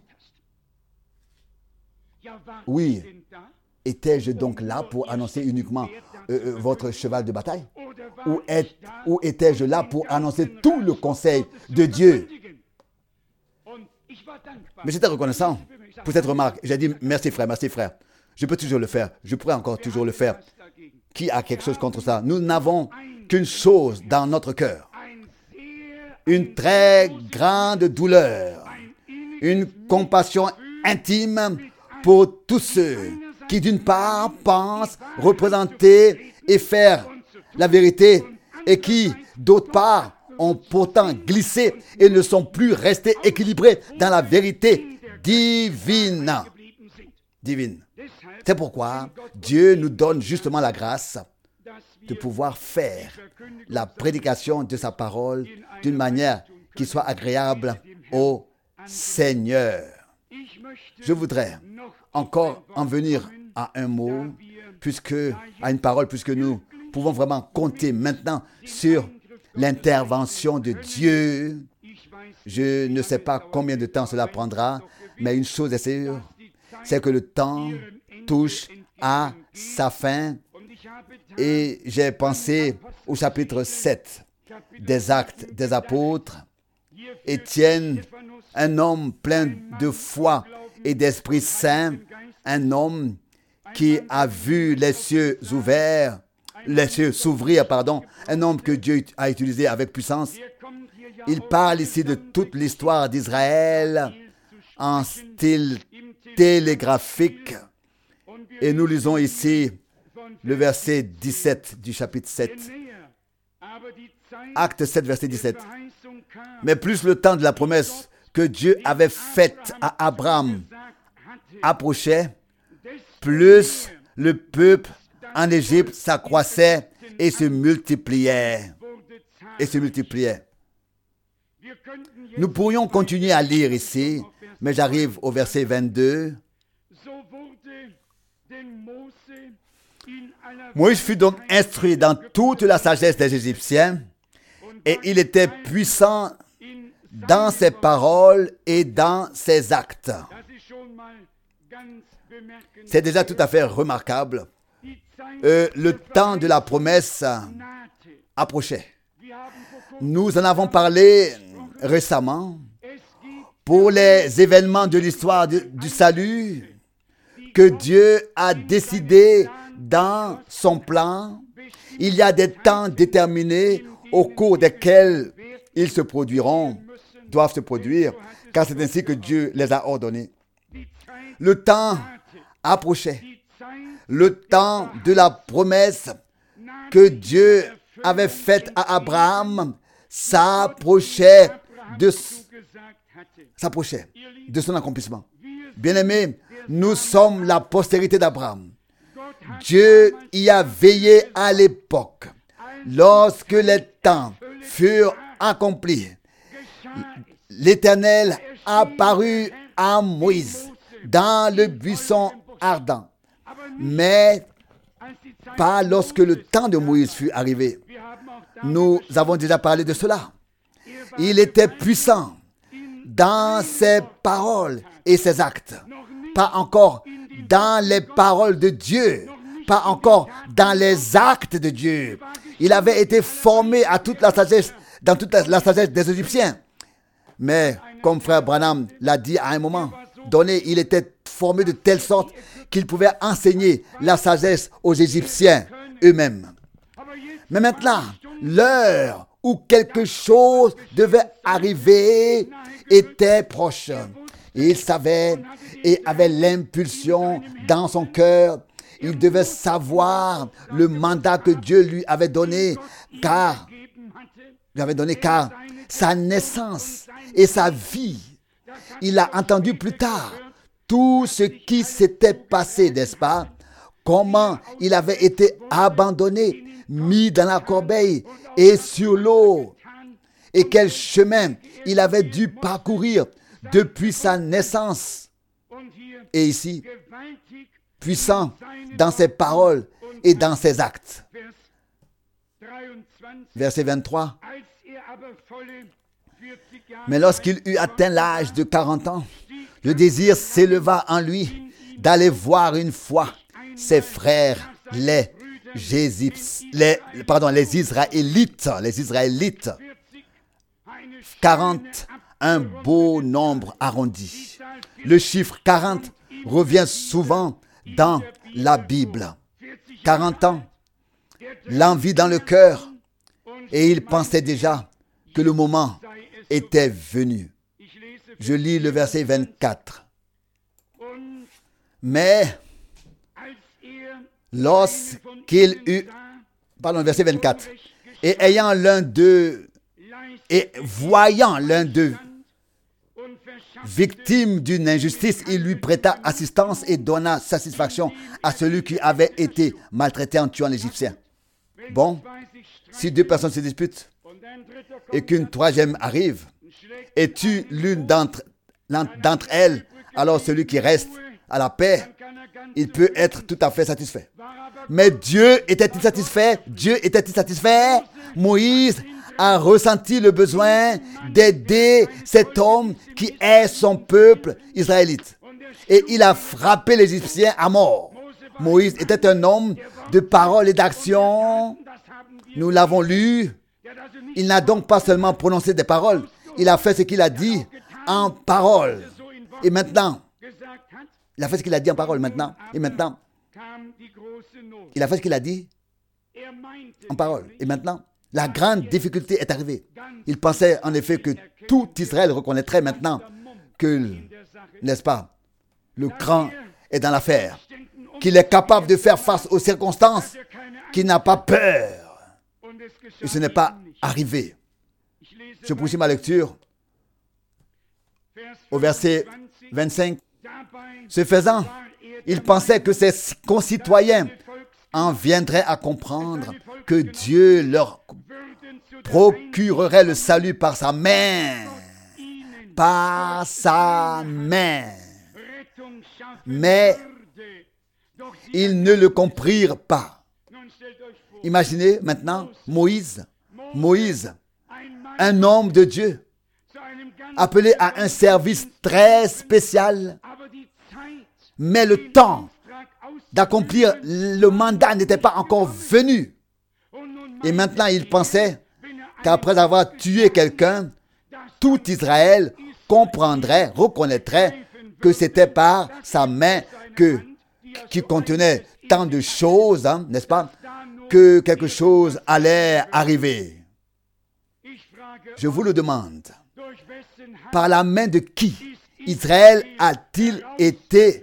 Oui. Étais-je donc là pour annoncer uniquement votre cheval de bataille? Ou étais-je là pour annoncer tout le conseil de Dieu? Mais j'étais reconnaissant pour cette remarque. J'ai dit merci frère, merci frère. Je peux toujours le faire. Je pourrais encore toujours le faire. Qui a quelque chose contre ça? Nous n'avons qu'une chose dans notre cœur. Une très grande douleur. Une compassion intime pour tous ceux qui d'une part pensent représenter et faire la vérité et qui d'autre part ont pourtant glissé et ne sont plus restés équilibrés dans la vérité divine. C'est pourquoi Dieu nous donne justement la grâce de pouvoir faire la prédication de sa parole d'une manière qui soit agréable au Seigneur. Je voudrais encore en venir à un mot, à une parole, puisque nous pouvons vraiment compter maintenant sur l'intervention de Dieu. Je ne sais pas combien de temps cela prendra, mais une chose est sûre, c'est que le temps touche à sa fin. Et j'ai pensé au chapitre 7 des Actes des Apôtres. Étienne, un homme plein de foi et d'Esprit Saint, un homme qui a vu les cieux s'ouvrir, un homme que Dieu a utilisé avec puissance. Il parle ici de toute l'histoire d'Israël en style télégraphique. Et nous lisons ici le verset 17 du chapitre 7. Acte 7, verset 17. Mais plus le temps de la promesse que Dieu avait faite à Abraham approchait, plus le peuple en Égypte s'accroissait et se multipliait. Nous pourrions continuer à lire ici, mais j'arrive au verset 22. Moïse fut donc instruit dans toute la sagesse des Égyptiens, et il était puissant dans ses paroles et dans ses actes. C'est déjà tout à fait remarquable. Le temps de la promesse approchait. Nous en avons parlé récemment pour les événements de l'histoire du salut que Dieu a décidé dans son plan. Il y a des temps déterminés au cours desquels ils se produiront, doivent se produire, car c'est ainsi que Dieu les a ordonnés. Le temps approchait. Le temps de la promesse que Dieu avait faite à Abraham s'approchait de son accomplissement. Bien-aimés, nous sommes la postérité d'Abraham. Dieu y a veillé à l'époque. Lorsque les temps furent accomplis, l'Éternel apparut à Moïse dans le buisson ardent. Mais pas lorsque le temps de Moïse fut arrivé. Nous avons déjà parlé de cela. Il était puissant dans ses paroles et ses actes. Pas encore dans les paroles de Dieu. Pas encore dans les actes de Dieu. Il avait été formé à toute la sagesse, dans toute la sagesse des Égyptiens. Mais, comme frère Branham l'a dit à un moment donné, il était formé de telle sorte qu'il pouvait enseigner la sagesse aux Égyptiens eux-mêmes. Mais maintenant, l'heure où quelque chose devait arriver était proche. Il savait et avait l'impulsion dans son cœur. Il devait savoir le mandat que Dieu lui avait donné, car sa naissance et sa vie, il a entendu plus tard tout ce qui s'était passé, n'est-ce pas? Comment il avait été abandonné, mis dans la corbeille et sur l'eau. Et quel chemin il avait dû parcourir depuis sa naissance. Et ici, puissant dans ses paroles et dans ses actes. verset 23. Mais lorsqu'il eut atteint l'âge de 40 ans, le désir s'éleva en lui d'aller voir une fois ses frères, les Israélites. 40, un beau nombre arrondi. Le chiffre 40 revient souvent dans la Bible. 40 ans, l'envie dans le cœur, et il pensait déjà que le moment était venu. Je lis le verset 24. Mais lorsqu'il eut, verset 24, et ayant l'un d'eux, et voyant l'un d'eux victime d'une injustice, il lui prêta assistance et donna satisfaction à celui qui avait été maltraité en tuant l'Égyptien. Bon, si deux personnes se disputent et qu'une troisième arrive et tue l'une d'entre elles, alors celui qui reste à la paix, il peut être tout à fait satisfait. Mais Dieu était-il satisfait? Dieu était-il satisfait? Moïse a ressenti le besoin d'aider cet homme qui est son peuple israélite. Et il a frappé l'Égyptien à mort. Moïse était un homme de parole et d'action. Nous l'avons lu. Il n'a donc pas seulement prononcé des paroles, il a fait ce qu'il a dit en parole. Et maintenant, il a fait ce qu'il a dit en parole maintenant. Et maintenant, il a fait ce qu'il a dit en parole. Et maintenant, la grande difficulté est arrivée. Il pensait en effet que tout Israël reconnaîtrait maintenant que, n'est-ce pas, le cran est dans l'affaire, qu'il est capable de faire face aux circonstances, qu'il n'a pas peur. Et ce n'est pas arrivé. Je poursuis ma lecture au verset 25. Ce faisant, il pensait que ses concitoyens en viendraient à comprendre que Dieu leur procurerait le salut par sa main. Par sa main. Mais ils ne le comprirent pas. Imaginez maintenant Moïse, un homme de Dieu, appelé à un service très spécial, mais le temps d'accomplir le mandat n'était pas encore venu. Et maintenant, il pensait qu'après avoir tué quelqu'un, tout Israël comprendrait, reconnaîtrait que c'était par sa main qui contenait tant de choses, n'est-ce pas, que quelque chose allait arriver. Je vous le demande, par la main de qui Israël a-t-il été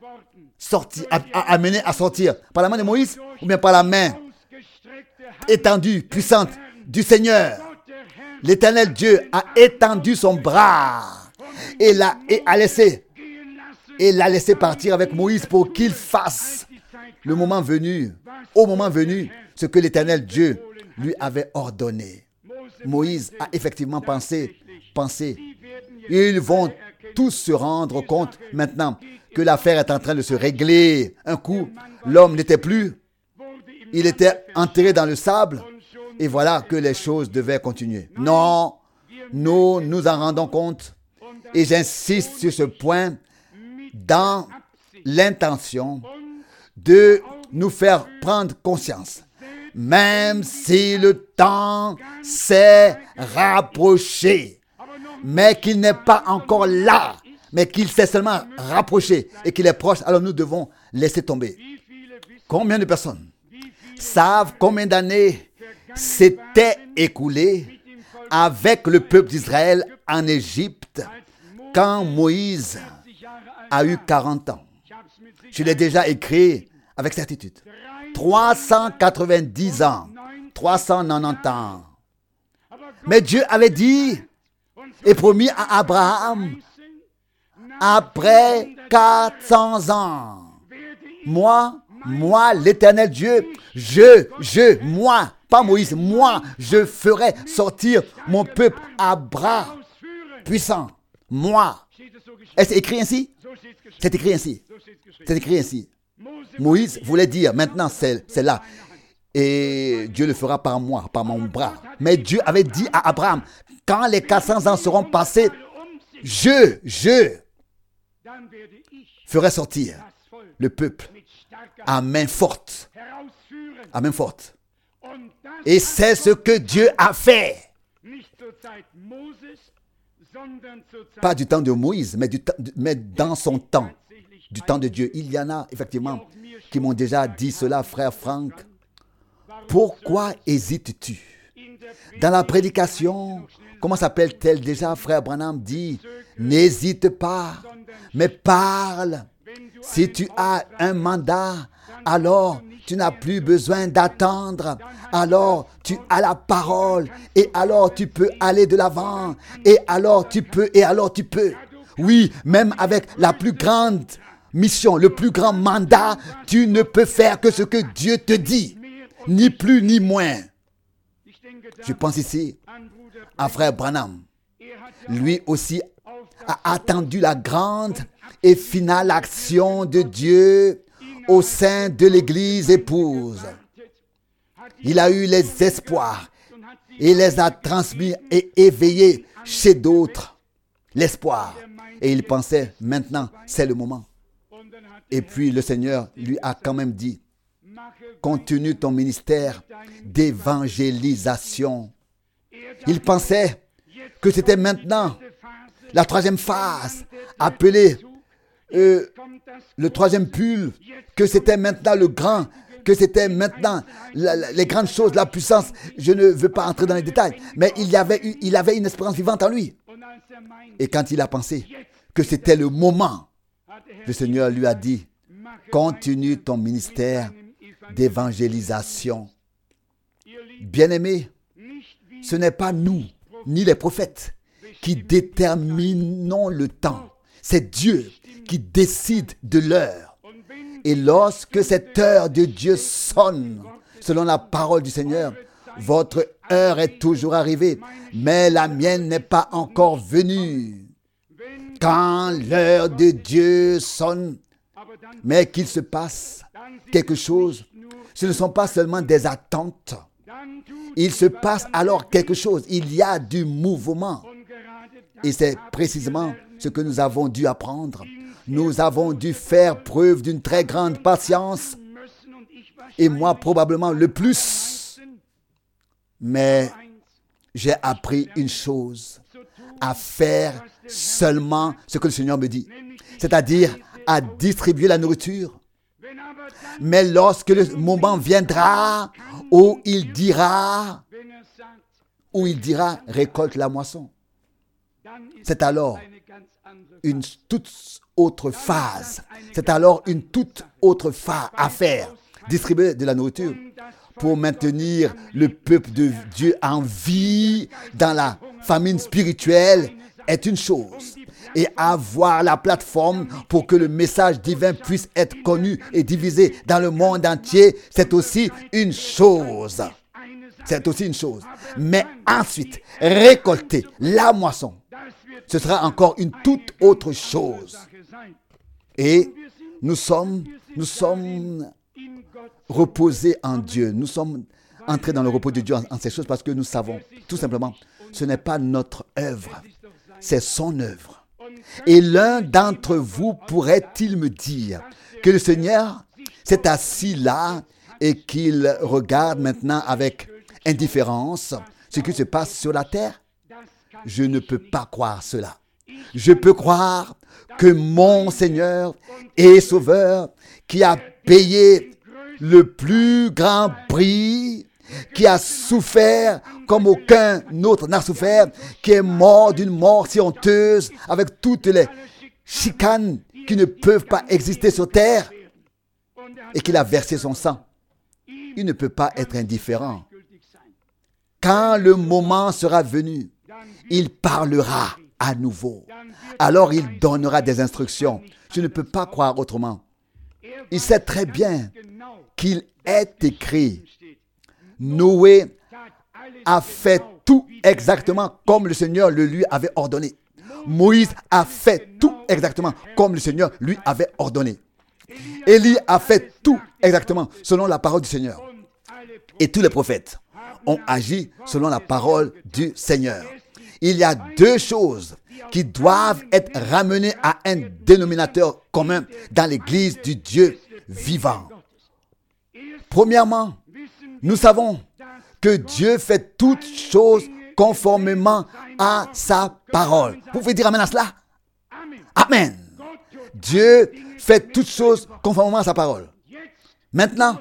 amené à sortir? Par la main de Moïse ou bien par la main étendue, puissante du Seigneur? L'Éternel Dieu a étendu son bras et l'a laissé partir avec Moïse pour qu'il fasse au moment venu, ce que l'Éternel Dieu lui avait ordonné. Moïse a effectivement pensé, ils vont tous se rendre compte maintenant que l'affaire est en train de se régler. Un coup, l'homme n'était plus, il était enterré dans le sable, et voilà que les choses devaient continuer. Non, nous nous en rendons compte, et j'insiste sur ce point, dans l'intention de nous faire prendre conscience. Même si le temps s'est rapproché, mais qu'il n'est pas encore là, mais qu'il s'est seulement rapproché et qu'il est proche, alors nous devons laisser tomber. Combien de personnes savent combien d'années s'étaient écoulées avec le peuple d'Israël en Égypte quand Moïse a eu 40 ans? Je l'ai déjà écrit avec certitude. 390 ans, 390 ans. Mais Dieu avait dit et promis à Abraham, après 400 ans, moi, l'Éternel Dieu, moi, pas Moïse, moi, je ferai sortir mon peuple à bras puissants. Moi. Est-ce écrit ainsi? C'est écrit ainsi. C'est écrit ainsi. Moïse voulait dire, maintenant c'est là, et Dieu le fera par moi, par mon bras. Mais Dieu avait dit à Abraham, quand les 400 ans seront passés, je ferai sortir le peuple à main forte. À main forte. Et c'est ce que Dieu a fait. Pas du temps de Moïse, mais dans son temps, du temps de Dieu. Il y en a effectivement qui m'ont déjà dit cela, frère Franck. Pourquoi hésites-tu? Dans la prédication, comment s'appelle-t-elle déjà? Frère Branham dit, n'hésite pas, mais parle. Si tu as un mandat, alors tu n'as plus besoin d'attendre. Alors tu as la parole et alors tu peux aller de l'avant. Et alors tu peux. Oui, même avec la plus grande mission, le plus grand mandat, tu ne peux faire que ce que Dieu te dit. Ni plus ni moins. Je pense ici à frère Branham. Lui aussi a attendu la grande et finale action de Dieu au sein de l'Église épouse. Il a eu les espoirs et les a transmis et éveillés chez d'autres. L'espoir. Et il pensait, maintenant, c'est le moment. Et puis le Seigneur lui a quand même dit, continue ton ministère d'évangélisation. Il pensait que c'était maintenant la troisième phase, appelée le troisième pull, que c'était maintenant le grand, que c'était maintenant les grandes choses, la puissance. Je ne veux pas entrer dans les détails, mais il avait une espérance vivante en lui. Et quand il a pensé que c'était le moment, le Seigneur lui a dit, continue ton ministère d'évangélisation. Bien-aimés, ce n'est pas nous, ni les prophètes, qui déterminons le temps. C'est Dieu qui décide de l'heure. Et lorsque cette heure de Dieu sonne, selon la parole du Seigneur, votre heure est toujours arrivée, mais la mienne n'est pas encore venue. Quand l'heure de Dieu sonne, mais qu'il se passe quelque chose, ce ne sont pas seulement des attentes. Il se passe alors quelque chose. Il y a du mouvement. Et c'est précisément ce que nous avons dû apprendre. Nous avons dû faire preuve d'une très grande patience. Et moi, probablement le plus. Mais j'ai appris une chose. À faire seulement ce que le Seigneur me dit. C'est-à-dire à distribuer la nourriture. Mais lorsque le moment viendra où il dira, récolte la moisson, c'est alors une toute autre phase. C'est alors une toute autre phase à faire. Distribuer de la nourriture pour maintenir le peuple de Dieu en vie dans la famine spirituelle est une chose. Et avoir la plateforme pour que le message divin puisse être connu et divisé dans le monde entier, c'est aussi une chose. C'est aussi une chose. Mais ensuite, récolter la moisson, ce sera encore une toute autre chose. Et nous sommes reposés en Dieu. Nous sommes entrés dans le repos de Dieu en ces choses parce que nous savons, tout simplement, ce n'est pas notre œuvre, c'est son œuvre. Et l'un d'entre vous pourrait-il me dire que le Seigneur s'est assis là et qu'il regarde maintenant avec indifférence ce qui se passe sur la terre? Je ne peux pas croire cela. Je peux croire que mon Seigneur et Sauveur, qui a payé le plus grand prix, qui a souffert comme aucun autre n'a souffert, qui est mort d'une mort si honteuse, avec toutes les chicanes qui ne peuvent pas exister sur terre, et qu'il a versé son sang. Il ne peut pas être indifférent. Quand le moment sera venu, il parlera à nouveau. Alors il donnera des instructions. Je ne peux pas croire autrement. Il sait très bien qu'il est écrit. Noé a fait tout exactement comme le Seigneur le lui avait ordonné. Moïse a fait tout exactement comme le Seigneur lui avait ordonné. Élie a fait tout exactement selon la parole du Seigneur. et tous les prophètes ont agi selon la parole du Seigneur. Il y a deux choses qui doivent être ramenées à un dénominateur commun dans l'Église du Dieu vivant. Premièrement, nous savons que Dieu fait toutes choses conformément à sa parole. Vous pouvez dire amen à cela? Amen. Dieu fait toutes choses conformément à sa parole. Maintenant,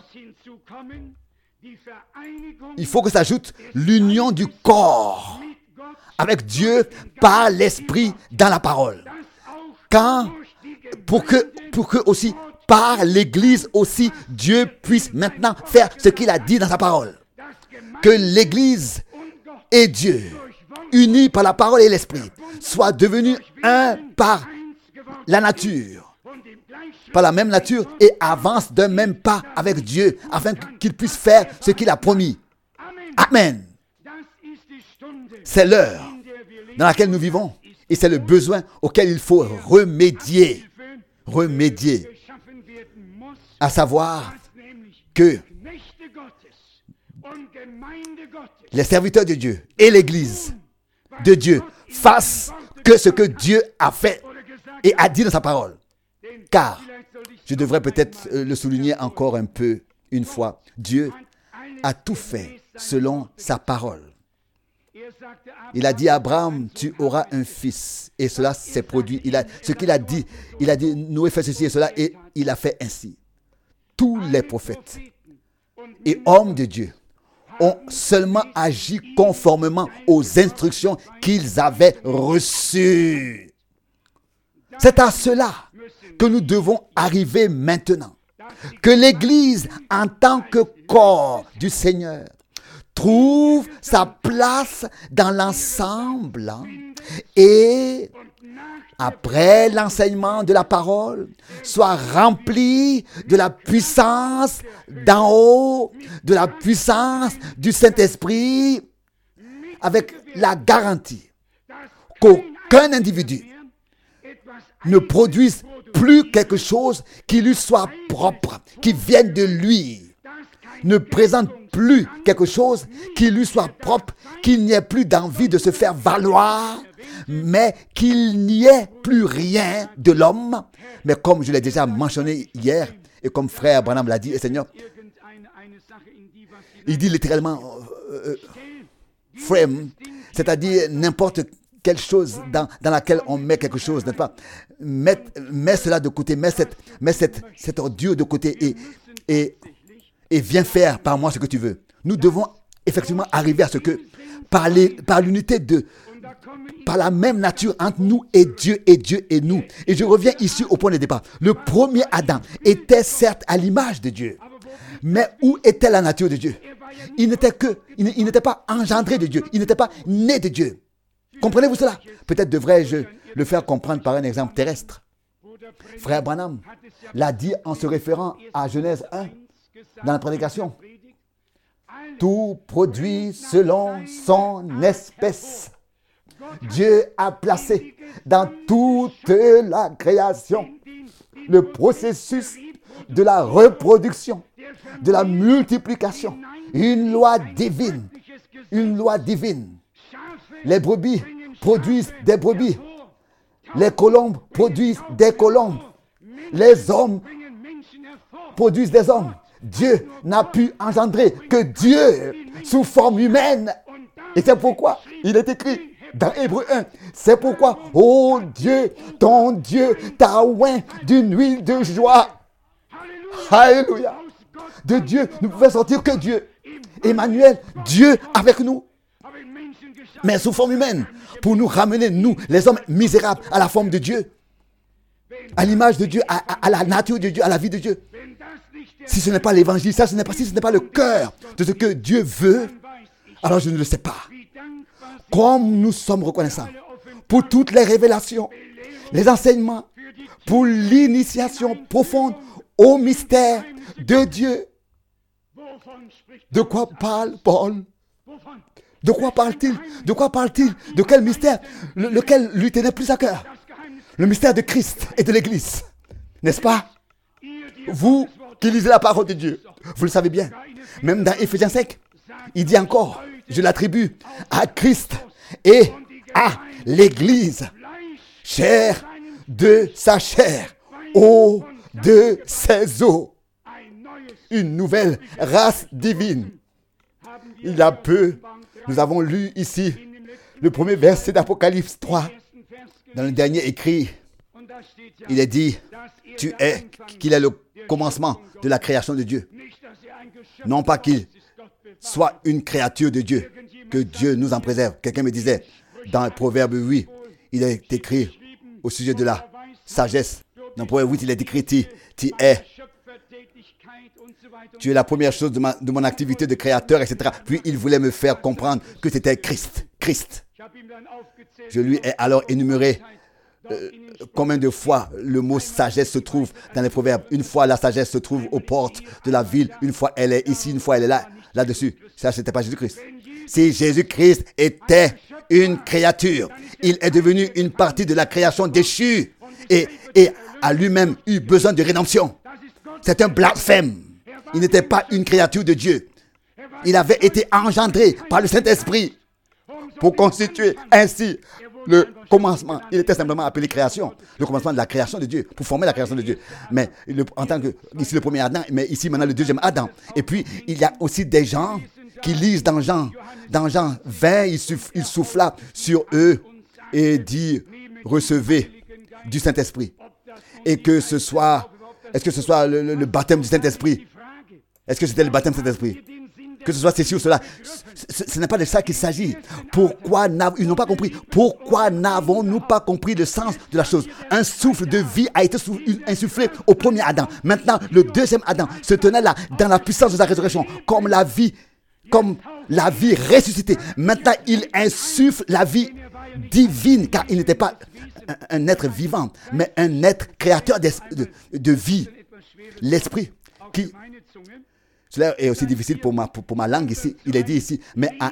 il faut que s'ajoute l'union du corps avec Dieu par l'Esprit dans la parole. Pour que aussi, par l'Église aussi, Dieu puisse maintenant faire ce qu'il a dit dans sa parole. Que l'Église et Dieu, unis par la parole et l'Esprit, soient devenus un par la nature, par la même nature, et avancent d'un même pas avec Dieu, afin qu'il puisse faire ce qu'il a promis. Amen. C'est l'heure dans laquelle nous vivons, et c'est le besoin auquel il faut remédier. À savoir que les serviteurs de Dieu et l'Église de Dieu fassent que ce que Dieu a fait et a dit dans sa parole. Car, je devrais peut-être le souligner encore un peu, une fois, Dieu a tout fait selon sa parole. Il a dit à Abraham, tu auras un fils. Et cela s'est produit. Ce qu'il a dit, Noé fait ceci et cela, et il a fait ainsi. Tous les prophètes et hommes de Dieu ont seulement agi conformément aux instructions qu'ils avaient reçues. C'est à cela que nous devons arriver maintenant. Que l'Église, en tant que corps du Seigneur, trouve sa place dans l'ensemble et, après l'enseignement de la parole, soit rempli de la puissance d'en haut, de la puissance du Saint-Esprit, avec la garantie qu'aucun individu ne produise plus quelque chose qui lui soit propre, qui vienne de lui. Ne présente plus quelque chose qui lui soit propre, qu'il n'y ait plus d'envie de se faire valoir, mais qu'il n'y ait plus rien de l'homme. Mais comme je l'ai déjà mentionné hier, et comme frère Branham l'a dit, et Seigneur, il dit littéralement frame, c'est-à-dire n'importe quelle chose dans laquelle on met quelque chose, n'est-ce pas? Mets cela de côté, mets cette ordure de côté et viens faire par moi ce que tu veux. Nous devons effectivement arriver à ce que, par l'unité par la même nature entre nous et Dieu et nous. Et je reviens ici au point de départ. Le premier Adam était certes à l'image de Dieu. Mais où était la nature de Dieu? Il n'était pas engendré de Dieu. Il n'était pas né de Dieu. Comprenez-vous cela? Peut-être devrais-je le faire comprendre par un exemple terrestre. Frère Branham l'a dit en se référant à Genèse 1 dans la prédication. Tout produit selon son espèce. Dieu a placé dans toute la création le processus de la reproduction, de la multiplication, une loi divine. Une loi divine. Les brebis produisent des brebis. Les colombes produisent des colombes. Les hommes produisent des hommes. Dieu n'a pu engendrer que Dieu sous forme humaine. Et c'est pourquoi il est écrit dans Hébreux 1. C'est pourquoi, ô Dieu, ton Dieu t'a oint d'une huile de joie. Alléluia. De Dieu ne pouvait sortir que Dieu. Emmanuel, Dieu avec nous. Mais sous forme humaine, pour nous ramener, nous, les hommes misérables, à la forme de Dieu, à l'image de Dieu, à la nature de Dieu, à la vie de Dieu. Si ce n'est pas l'évangile, si ce n'est pas le cœur de ce que Dieu veut, alors je ne le sais pas. Comme nous sommes reconnaissants pour toutes les révélations, les enseignements, pour l'initiation profonde au mystère de Dieu. De quoi parle Paul? De quoi parle-t-il? De quoi parle-t-il? De quel mystère? Lequel lui tenait plus à cœur? Le mystère de Christ et de l'Église. N'est-ce pas? Vous qui lisez la parole de Dieu, vous le savez bien. Même dans Éphésiens 5, il dit encore, je l'attribue à Christ et à l'Église, chair de sa chair, eau de ses eaux, une nouvelle race divine. Il y a peu, nous avons lu ici le premier verset d'Apocalypse 3. Dans le dernier écrit, il est dit qu'il est le commencement de la création de Dieu. Non pas qu'il soit une créature de Dieu, que Dieu nous en préserve. Quelqu'un me disait, dans Proverbe 8, il est écrit au sujet de la sagesse. Dans Proverbe 8, il est écrit, tu es la première chose de mon activité de créateur, etc. Puis il voulait me faire comprendre que c'était Christ. Je lui ai alors énuméré combien de fois le mot sagesse se trouve dans les proverbes. Une fois la sagesse se trouve aux portes de la ville, une fois elle est ici, une fois elle est là-dessus. Ça, ce n'était pas Jésus-Christ. Si Jésus-Christ était une créature, il est devenu une partie de la création déchue et a lui-même eu besoin de rédemption. C'est un blasphème. Il n'était pas une créature de Dieu. Il avait été engendré par le Saint-Esprit pour constituer ainsi le commencement. Il était simplement appelé création, le commencement de la création de Dieu, pour former la création de Dieu. Mais en tant que, ici le premier Adam, mais ici maintenant le deuxième Adam. Et puis, il y a aussi des gens qui lisent dans Jean 20, il souffla sur eux et dit, recevez du Saint-Esprit. Et que ce soit, est-ce que ce soit le baptême du Saint-Esprit? Est-ce que c'était le baptême du Saint-Esprit? Que ce soit ceci ou cela, ce n'est pas de ça qu'il s'agit. Pourquoi ils n'ont pas compris? Pourquoi n'avons-nous pas compris le sens de la chose? Un souffle de vie a été insufflé au premier Adam. Maintenant, le deuxième Adam se tenait là, dans la puissance de sa résurrection, comme la vie ressuscitée. Maintenant, il insuffle la vie divine, car il n'était pas un être vivant, mais un être créateur de vie. L'esprit qui... Cela est aussi difficile pour ma langue ici. Il est dit ici, mais à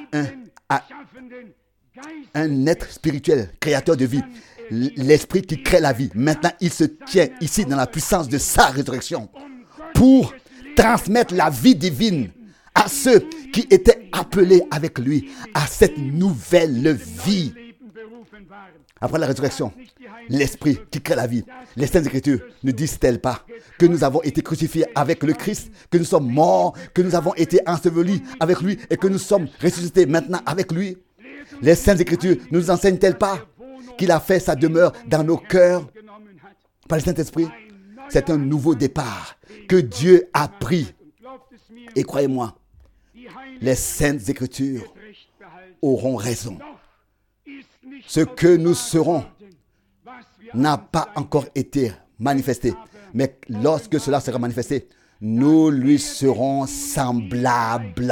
un être spirituel, créateur de vie. L'esprit qui crée la vie. Maintenant, il se tient ici dans la puissance de sa résurrection pour transmettre la vie divine à ceux qui étaient appelés avec lui à cette nouvelle vie. Après la résurrection, l'Esprit qui crée la vie. Les Saintes Écritures ne disent-elles pas que nous avons été crucifiés avec le Christ, que nous sommes morts, que nous avons été ensevelis avec lui et que nous sommes ressuscités maintenant avec lui? Les Saintes Écritures ne nous enseignent-elles pas qu'il a fait sa demeure dans nos cœurs par le Saint-Esprit? C'est un nouveau départ que Dieu a pris. Et croyez-moi, les Saintes Écritures auront raison. Ce que nous serons n'a pas encore été manifesté. Mais lorsque cela sera manifesté, nous lui serons semblables.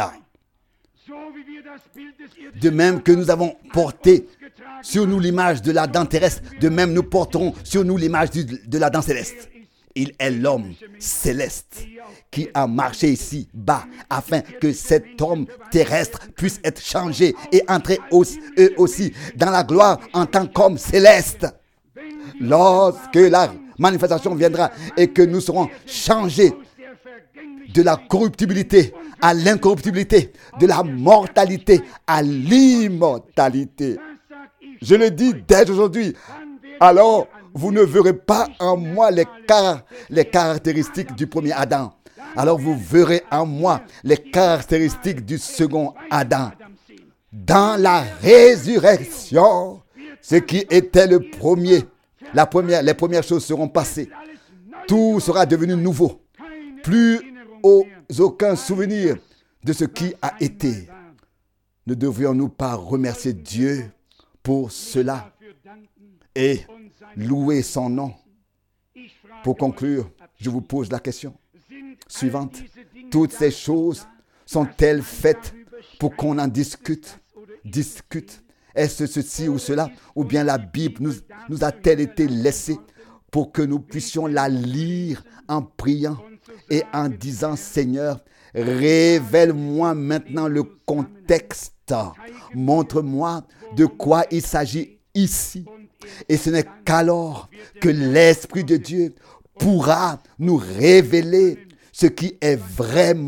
De même que nous avons porté sur nous l'image de l'Adam terrestre, de même nous porterons sur nous l'image de l'Adam céleste. Il est l'homme céleste qui a marché ici bas afin que cet homme terrestre puisse être changé et entrer eux aussi dans la gloire en tant qu'homme céleste. Lorsque la manifestation viendra et que nous serons changés de la corruptibilité à l'incorruptibilité, de la mortalité à l'immortalité. Je le dis dès aujourd'hui. Alors, vous ne verrez pas en moi les caractéristiques du premier Adam. Alors, vous verrez en moi les caractéristiques du second Adam. Dans la résurrection, ce qui était le premier, les premières choses seront passées. Tout sera devenu nouveau. Plus aucun souvenir de ce qui a été. Ne devrions-nous pas remercier Dieu pour cela et louer son nom? Pour conclure, je vous pose la question suivante. Toutes ces choses sont-elles faites pour qu'on en discute? Est-ce ceci ou cela? Ou bien la Bible nous a-t-elle été laissée pour que nous puissions la lire en priant et en disant, Seigneur, révèle-moi maintenant le contexte. Montre-moi de quoi il s'agit ici. Et ce n'est qu'alors que l'Esprit de Dieu pourra nous révéler ce qui est vraiment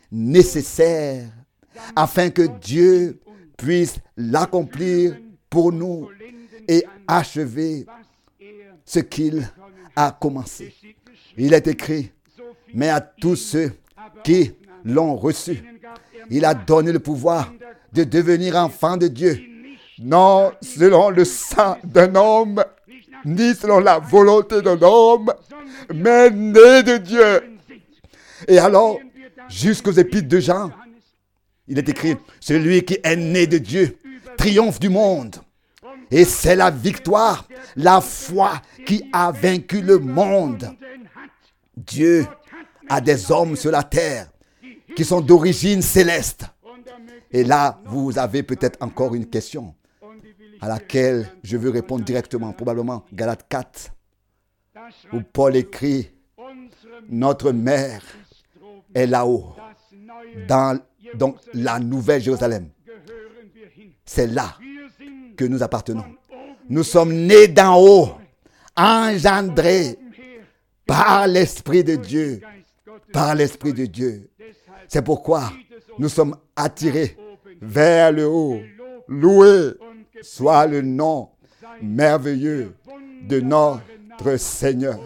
nécessaire afin que Dieu puisse l'accomplir pour nous et achever ce qu'il a commencé. Il est écrit, mais à tous ceux qui l'ont reçu, il a donné le pouvoir de devenir enfants de Dieu, non selon le sang d'un homme, ni selon la volonté d'un homme, mais nés de Dieu. Et alors, jusqu'aux épîtres de Jean, il est écrit, celui qui est né de Dieu triomphe du monde. Et c'est la victoire, la foi qui a vaincu le monde. Dieu a des hommes sur la terre qui sont d'origine céleste. Et là, vous avez peut-être encore une question à laquelle je veux répondre directement, probablement Galates 4, où Paul écrit, notre mère est là-haut, dans donc la Nouvelle Jérusalem. C'est là que nous appartenons. Nous sommes nés d'en haut, engendrés par l'Esprit de Dieu. Par l'Esprit de Dieu. C'est pourquoi nous sommes attirés vers le haut. Loué soit le nom merveilleux de notre Seigneur.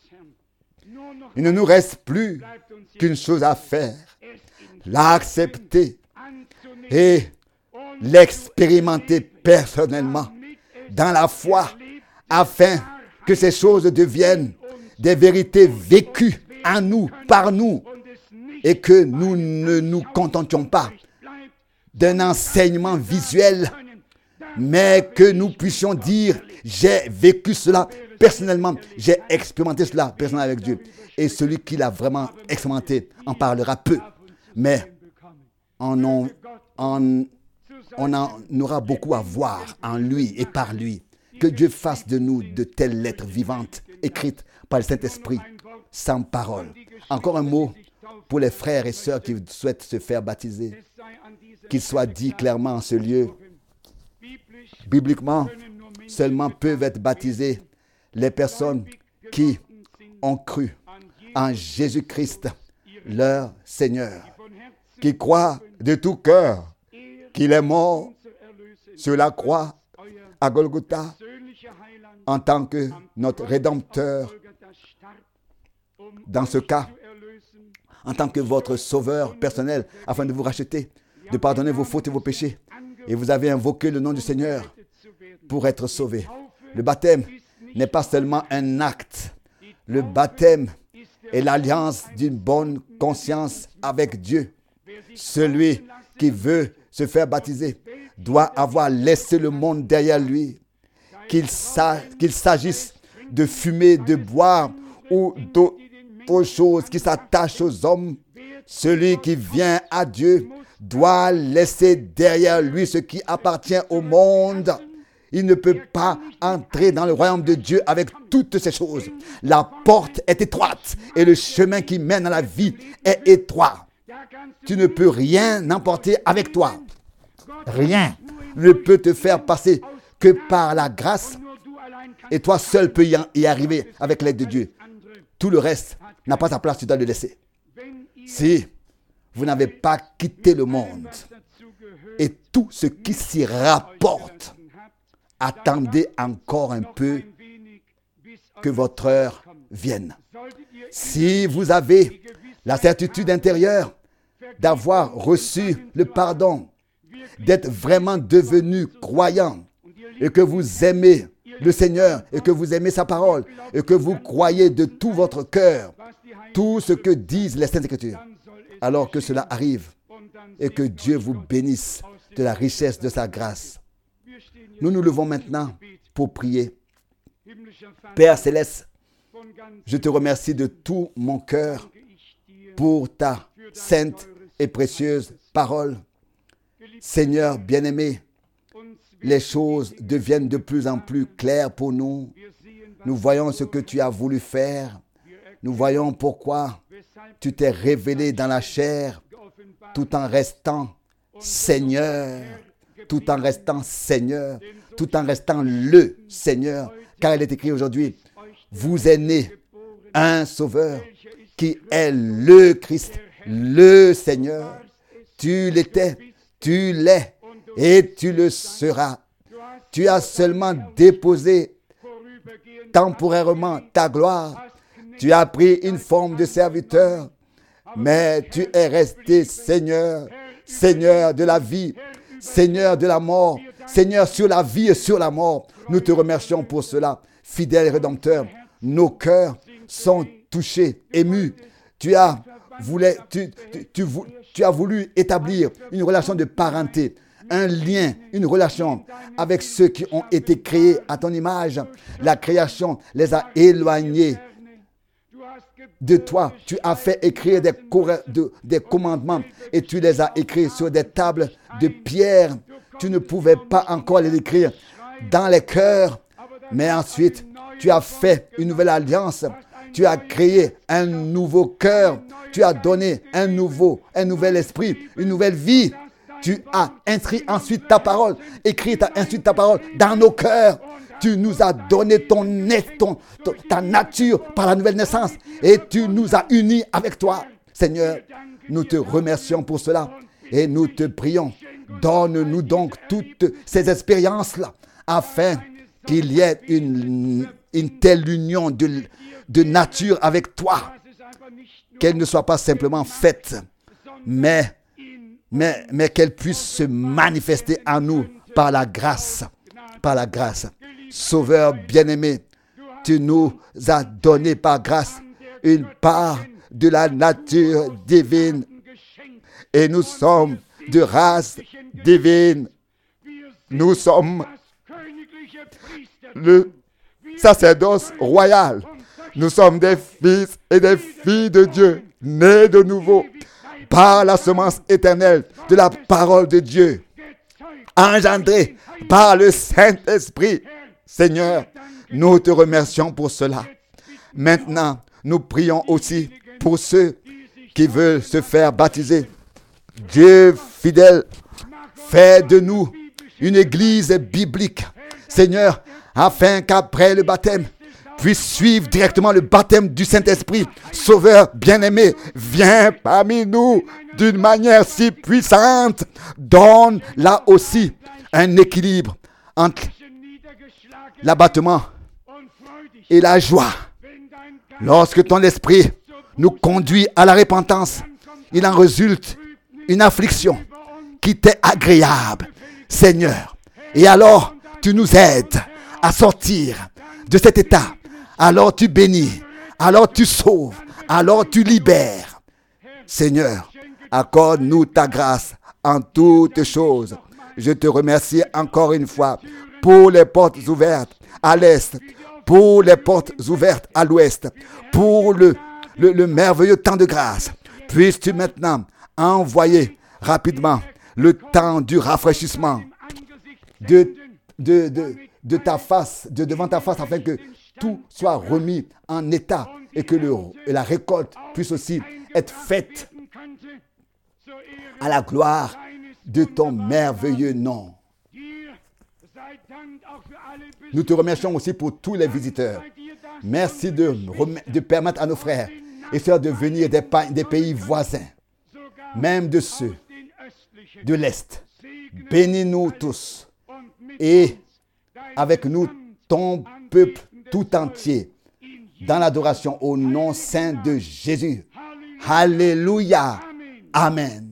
Il ne nous reste plus qu'une chose à faire, l'accepter et l'expérimenter personnellement dans la foi afin que ces choses deviennent des vérités vécues en nous, par nous, et que nous ne nous contentions pas d'un enseignement visuel, mais que nous puissions dire, j'ai vécu cela personnellement, j'ai expérimenté cela personnellement avec Dieu. Et celui qui l'a vraiment expérimenté en parlera peu, mais on en aura beaucoup à voir en lui et par lui. Que Dieu fasse de nous de telles lettres vivantes, écrites par le Saint-Esprit, sans parole. Encore un mot pour les frères et sœurs qui souhaitent se faire baptiser. Qu'il soit dit clairement en ce lieu, bibliquement, seulement peuvent être baptisés les personnes qui ont cru en Jésus-Christ, leur Seigneur, qui croient de tout cœur qu'il est mort sur la croix à Golgotha en tant que notre Rédempteur. Dans ce cas, en tant que votre sauveur personnel, afin de vous racheter, de pardonner vos fautes et vos péchés. Et vous avez invoqué le nom du Seigneur pour être sauvé. Le baptême n'est pas seulement un acte. Le baptême est l'alliance d'une bonne conscience avec Dieu. Celui qui veut se faire baptiser doit avoir laissé le monde derrière lui. Qu'il s'agisse de fumer, de boire ou d'autres choses qui s'attachent aux hommes, celui qui vient à Dieu doit laisser derrière lui ce qui appartient au monde. Il ne peut pas entrer dans le royaume de Dieu avec toutes ces choses. La porte est étroite et le chemin qui mène à la vie est étroit. Tu ne peux rien emporter avec toi. Rien ne peut te faire passer que par la grâce. Et toi seul peux y arriver avec l'aide de Dieu. Tout le reste n'a pas sa place, tu dois le laisser. Si vous n'avez pas quitté le monde et tout ce qui s'y rapporte, attendez encore un peu que votre heure vienne. Si vous avez la certitude intérieure d'avoir reçu le pardon, d'être vraiment devenu croyant et que vous aimez le Seigneur et que vous aimez sa parole et que vous croyez de tout votre cœur tout ce que disent les Saintes Écritures, alors que cela arrive et que Dieu vous bénisse de la richesse de sa grâce. Nous nous levons maintenant pour prier. Père Céleste, je te remercie de tout mon cœur pour ta sainte et précieuse parole. Seigneur bien-aimé, les choses deviennent de plus en plus claires pour nous. Nous voyons ce que tu as voulu faire. Nous voyons pourquoi tu t'es révélé dans la chair tout en restant Seigneur, tout en restant Seigneur, tout en restant le Seigneur. Car il est écrit aujourd'hui, vous est né un sauveur qui est le Christ, Le Seigneur, tu l'étais, tu l'es et tu le seras. Tu as seulement déposé temporairement ta gloire. Tu as pris une forme de serviteur, mais tu es resté Seigneur, Seigneur de la vie, Seigneur de la mort, Seigneur sur la vie et sur la mort. Nous te remercions pour cela, fidèle et rédempteur. Nos cœurs sont touchés, émus. Tu as voulu établir une relation de parenté, un lien, une relation avec ceux qui ont été créés à ton image. La création les a éloignés de toi. Tu as fait écrire des commandements et tu les as écrits sur des tables de pierre. Tu ne pouvais pas encore les écrire dans les cœurs, mais ensuite tu as fait une nouvelle alliance. Tu as créé un nouveau cœur. Tu as donné un nouvel esprit, une nouvelle vie. Tu as inscrit ensuite ta parole, ensuite ta parole dans nos cœurs. Tu nous as donné ta nature par la nouvelle naissance et tu nous as unis avec toi. Seigneur, nous te remercions pour cela et nous te prions. Donne-nous donc toutes ces expériences-là afin qu'il y ait une telle union de nature avec toi, qu'elle ne soit pas simplement faite, mais qu'elle puisse se manifester en nous par la grâce. Par la grâce. Sauveur bien-aimé, tu nous as donné par grâce une part de la nature divine et nous sommes de race divine. Nous sommes le sacerdoce royal. Nous sommes des fils et des filles de Dieu, nés de nouveau par la semence éternelle de la parole de Dieu, engendrés par le Saint-Esprit. Seigneur, nous te remercions pour cela. Maintenant, nous prions aussi pour ceux qui veulent se faire baptiser. Dieu fidèle, fais de nous une église biblique, Seigneur, afin qu'après le baptême, puisse suivre directement le baptême du Saint-Esprit. Sauveur bien-aimé, viens parmi nous d'une manière si puissante. Donne là aussi un équilibre entre l'abattement et la joie. Lorsque ton esprit nous conduit à la repentance, il en résulte une affliction qui t'est agréable, Seigneur. Et alors, tu nous aides à sortir de cet état. Alors tu bénis, alors tu sauves, alors tu libères. Seigneur, accorde-nous ta grâce en toutes choses. Je te remercie encore une fois pour les portes ouvertes à l'est, pour les portes ouvertes à l'ouest, pour le merveilleux temps de grâce. Puisses-tu maintenant envoyer rapidement le temps du rafraîchissement de ta face, devant ta face, afin que tout soit remis en état et que la récolte puisse aussi être faite à la gloire de ton merveilleux nom. Nous te remercions aussi pour tous les visiteurs. Merci de permettre à nos frères et sœurs de venir des pays voisins, même de ceux de l'Est. Bénis-nous tous et avec nous ton peuple tout entier dans l'adoration au nom saint de Jésus. Alléluia. Amen.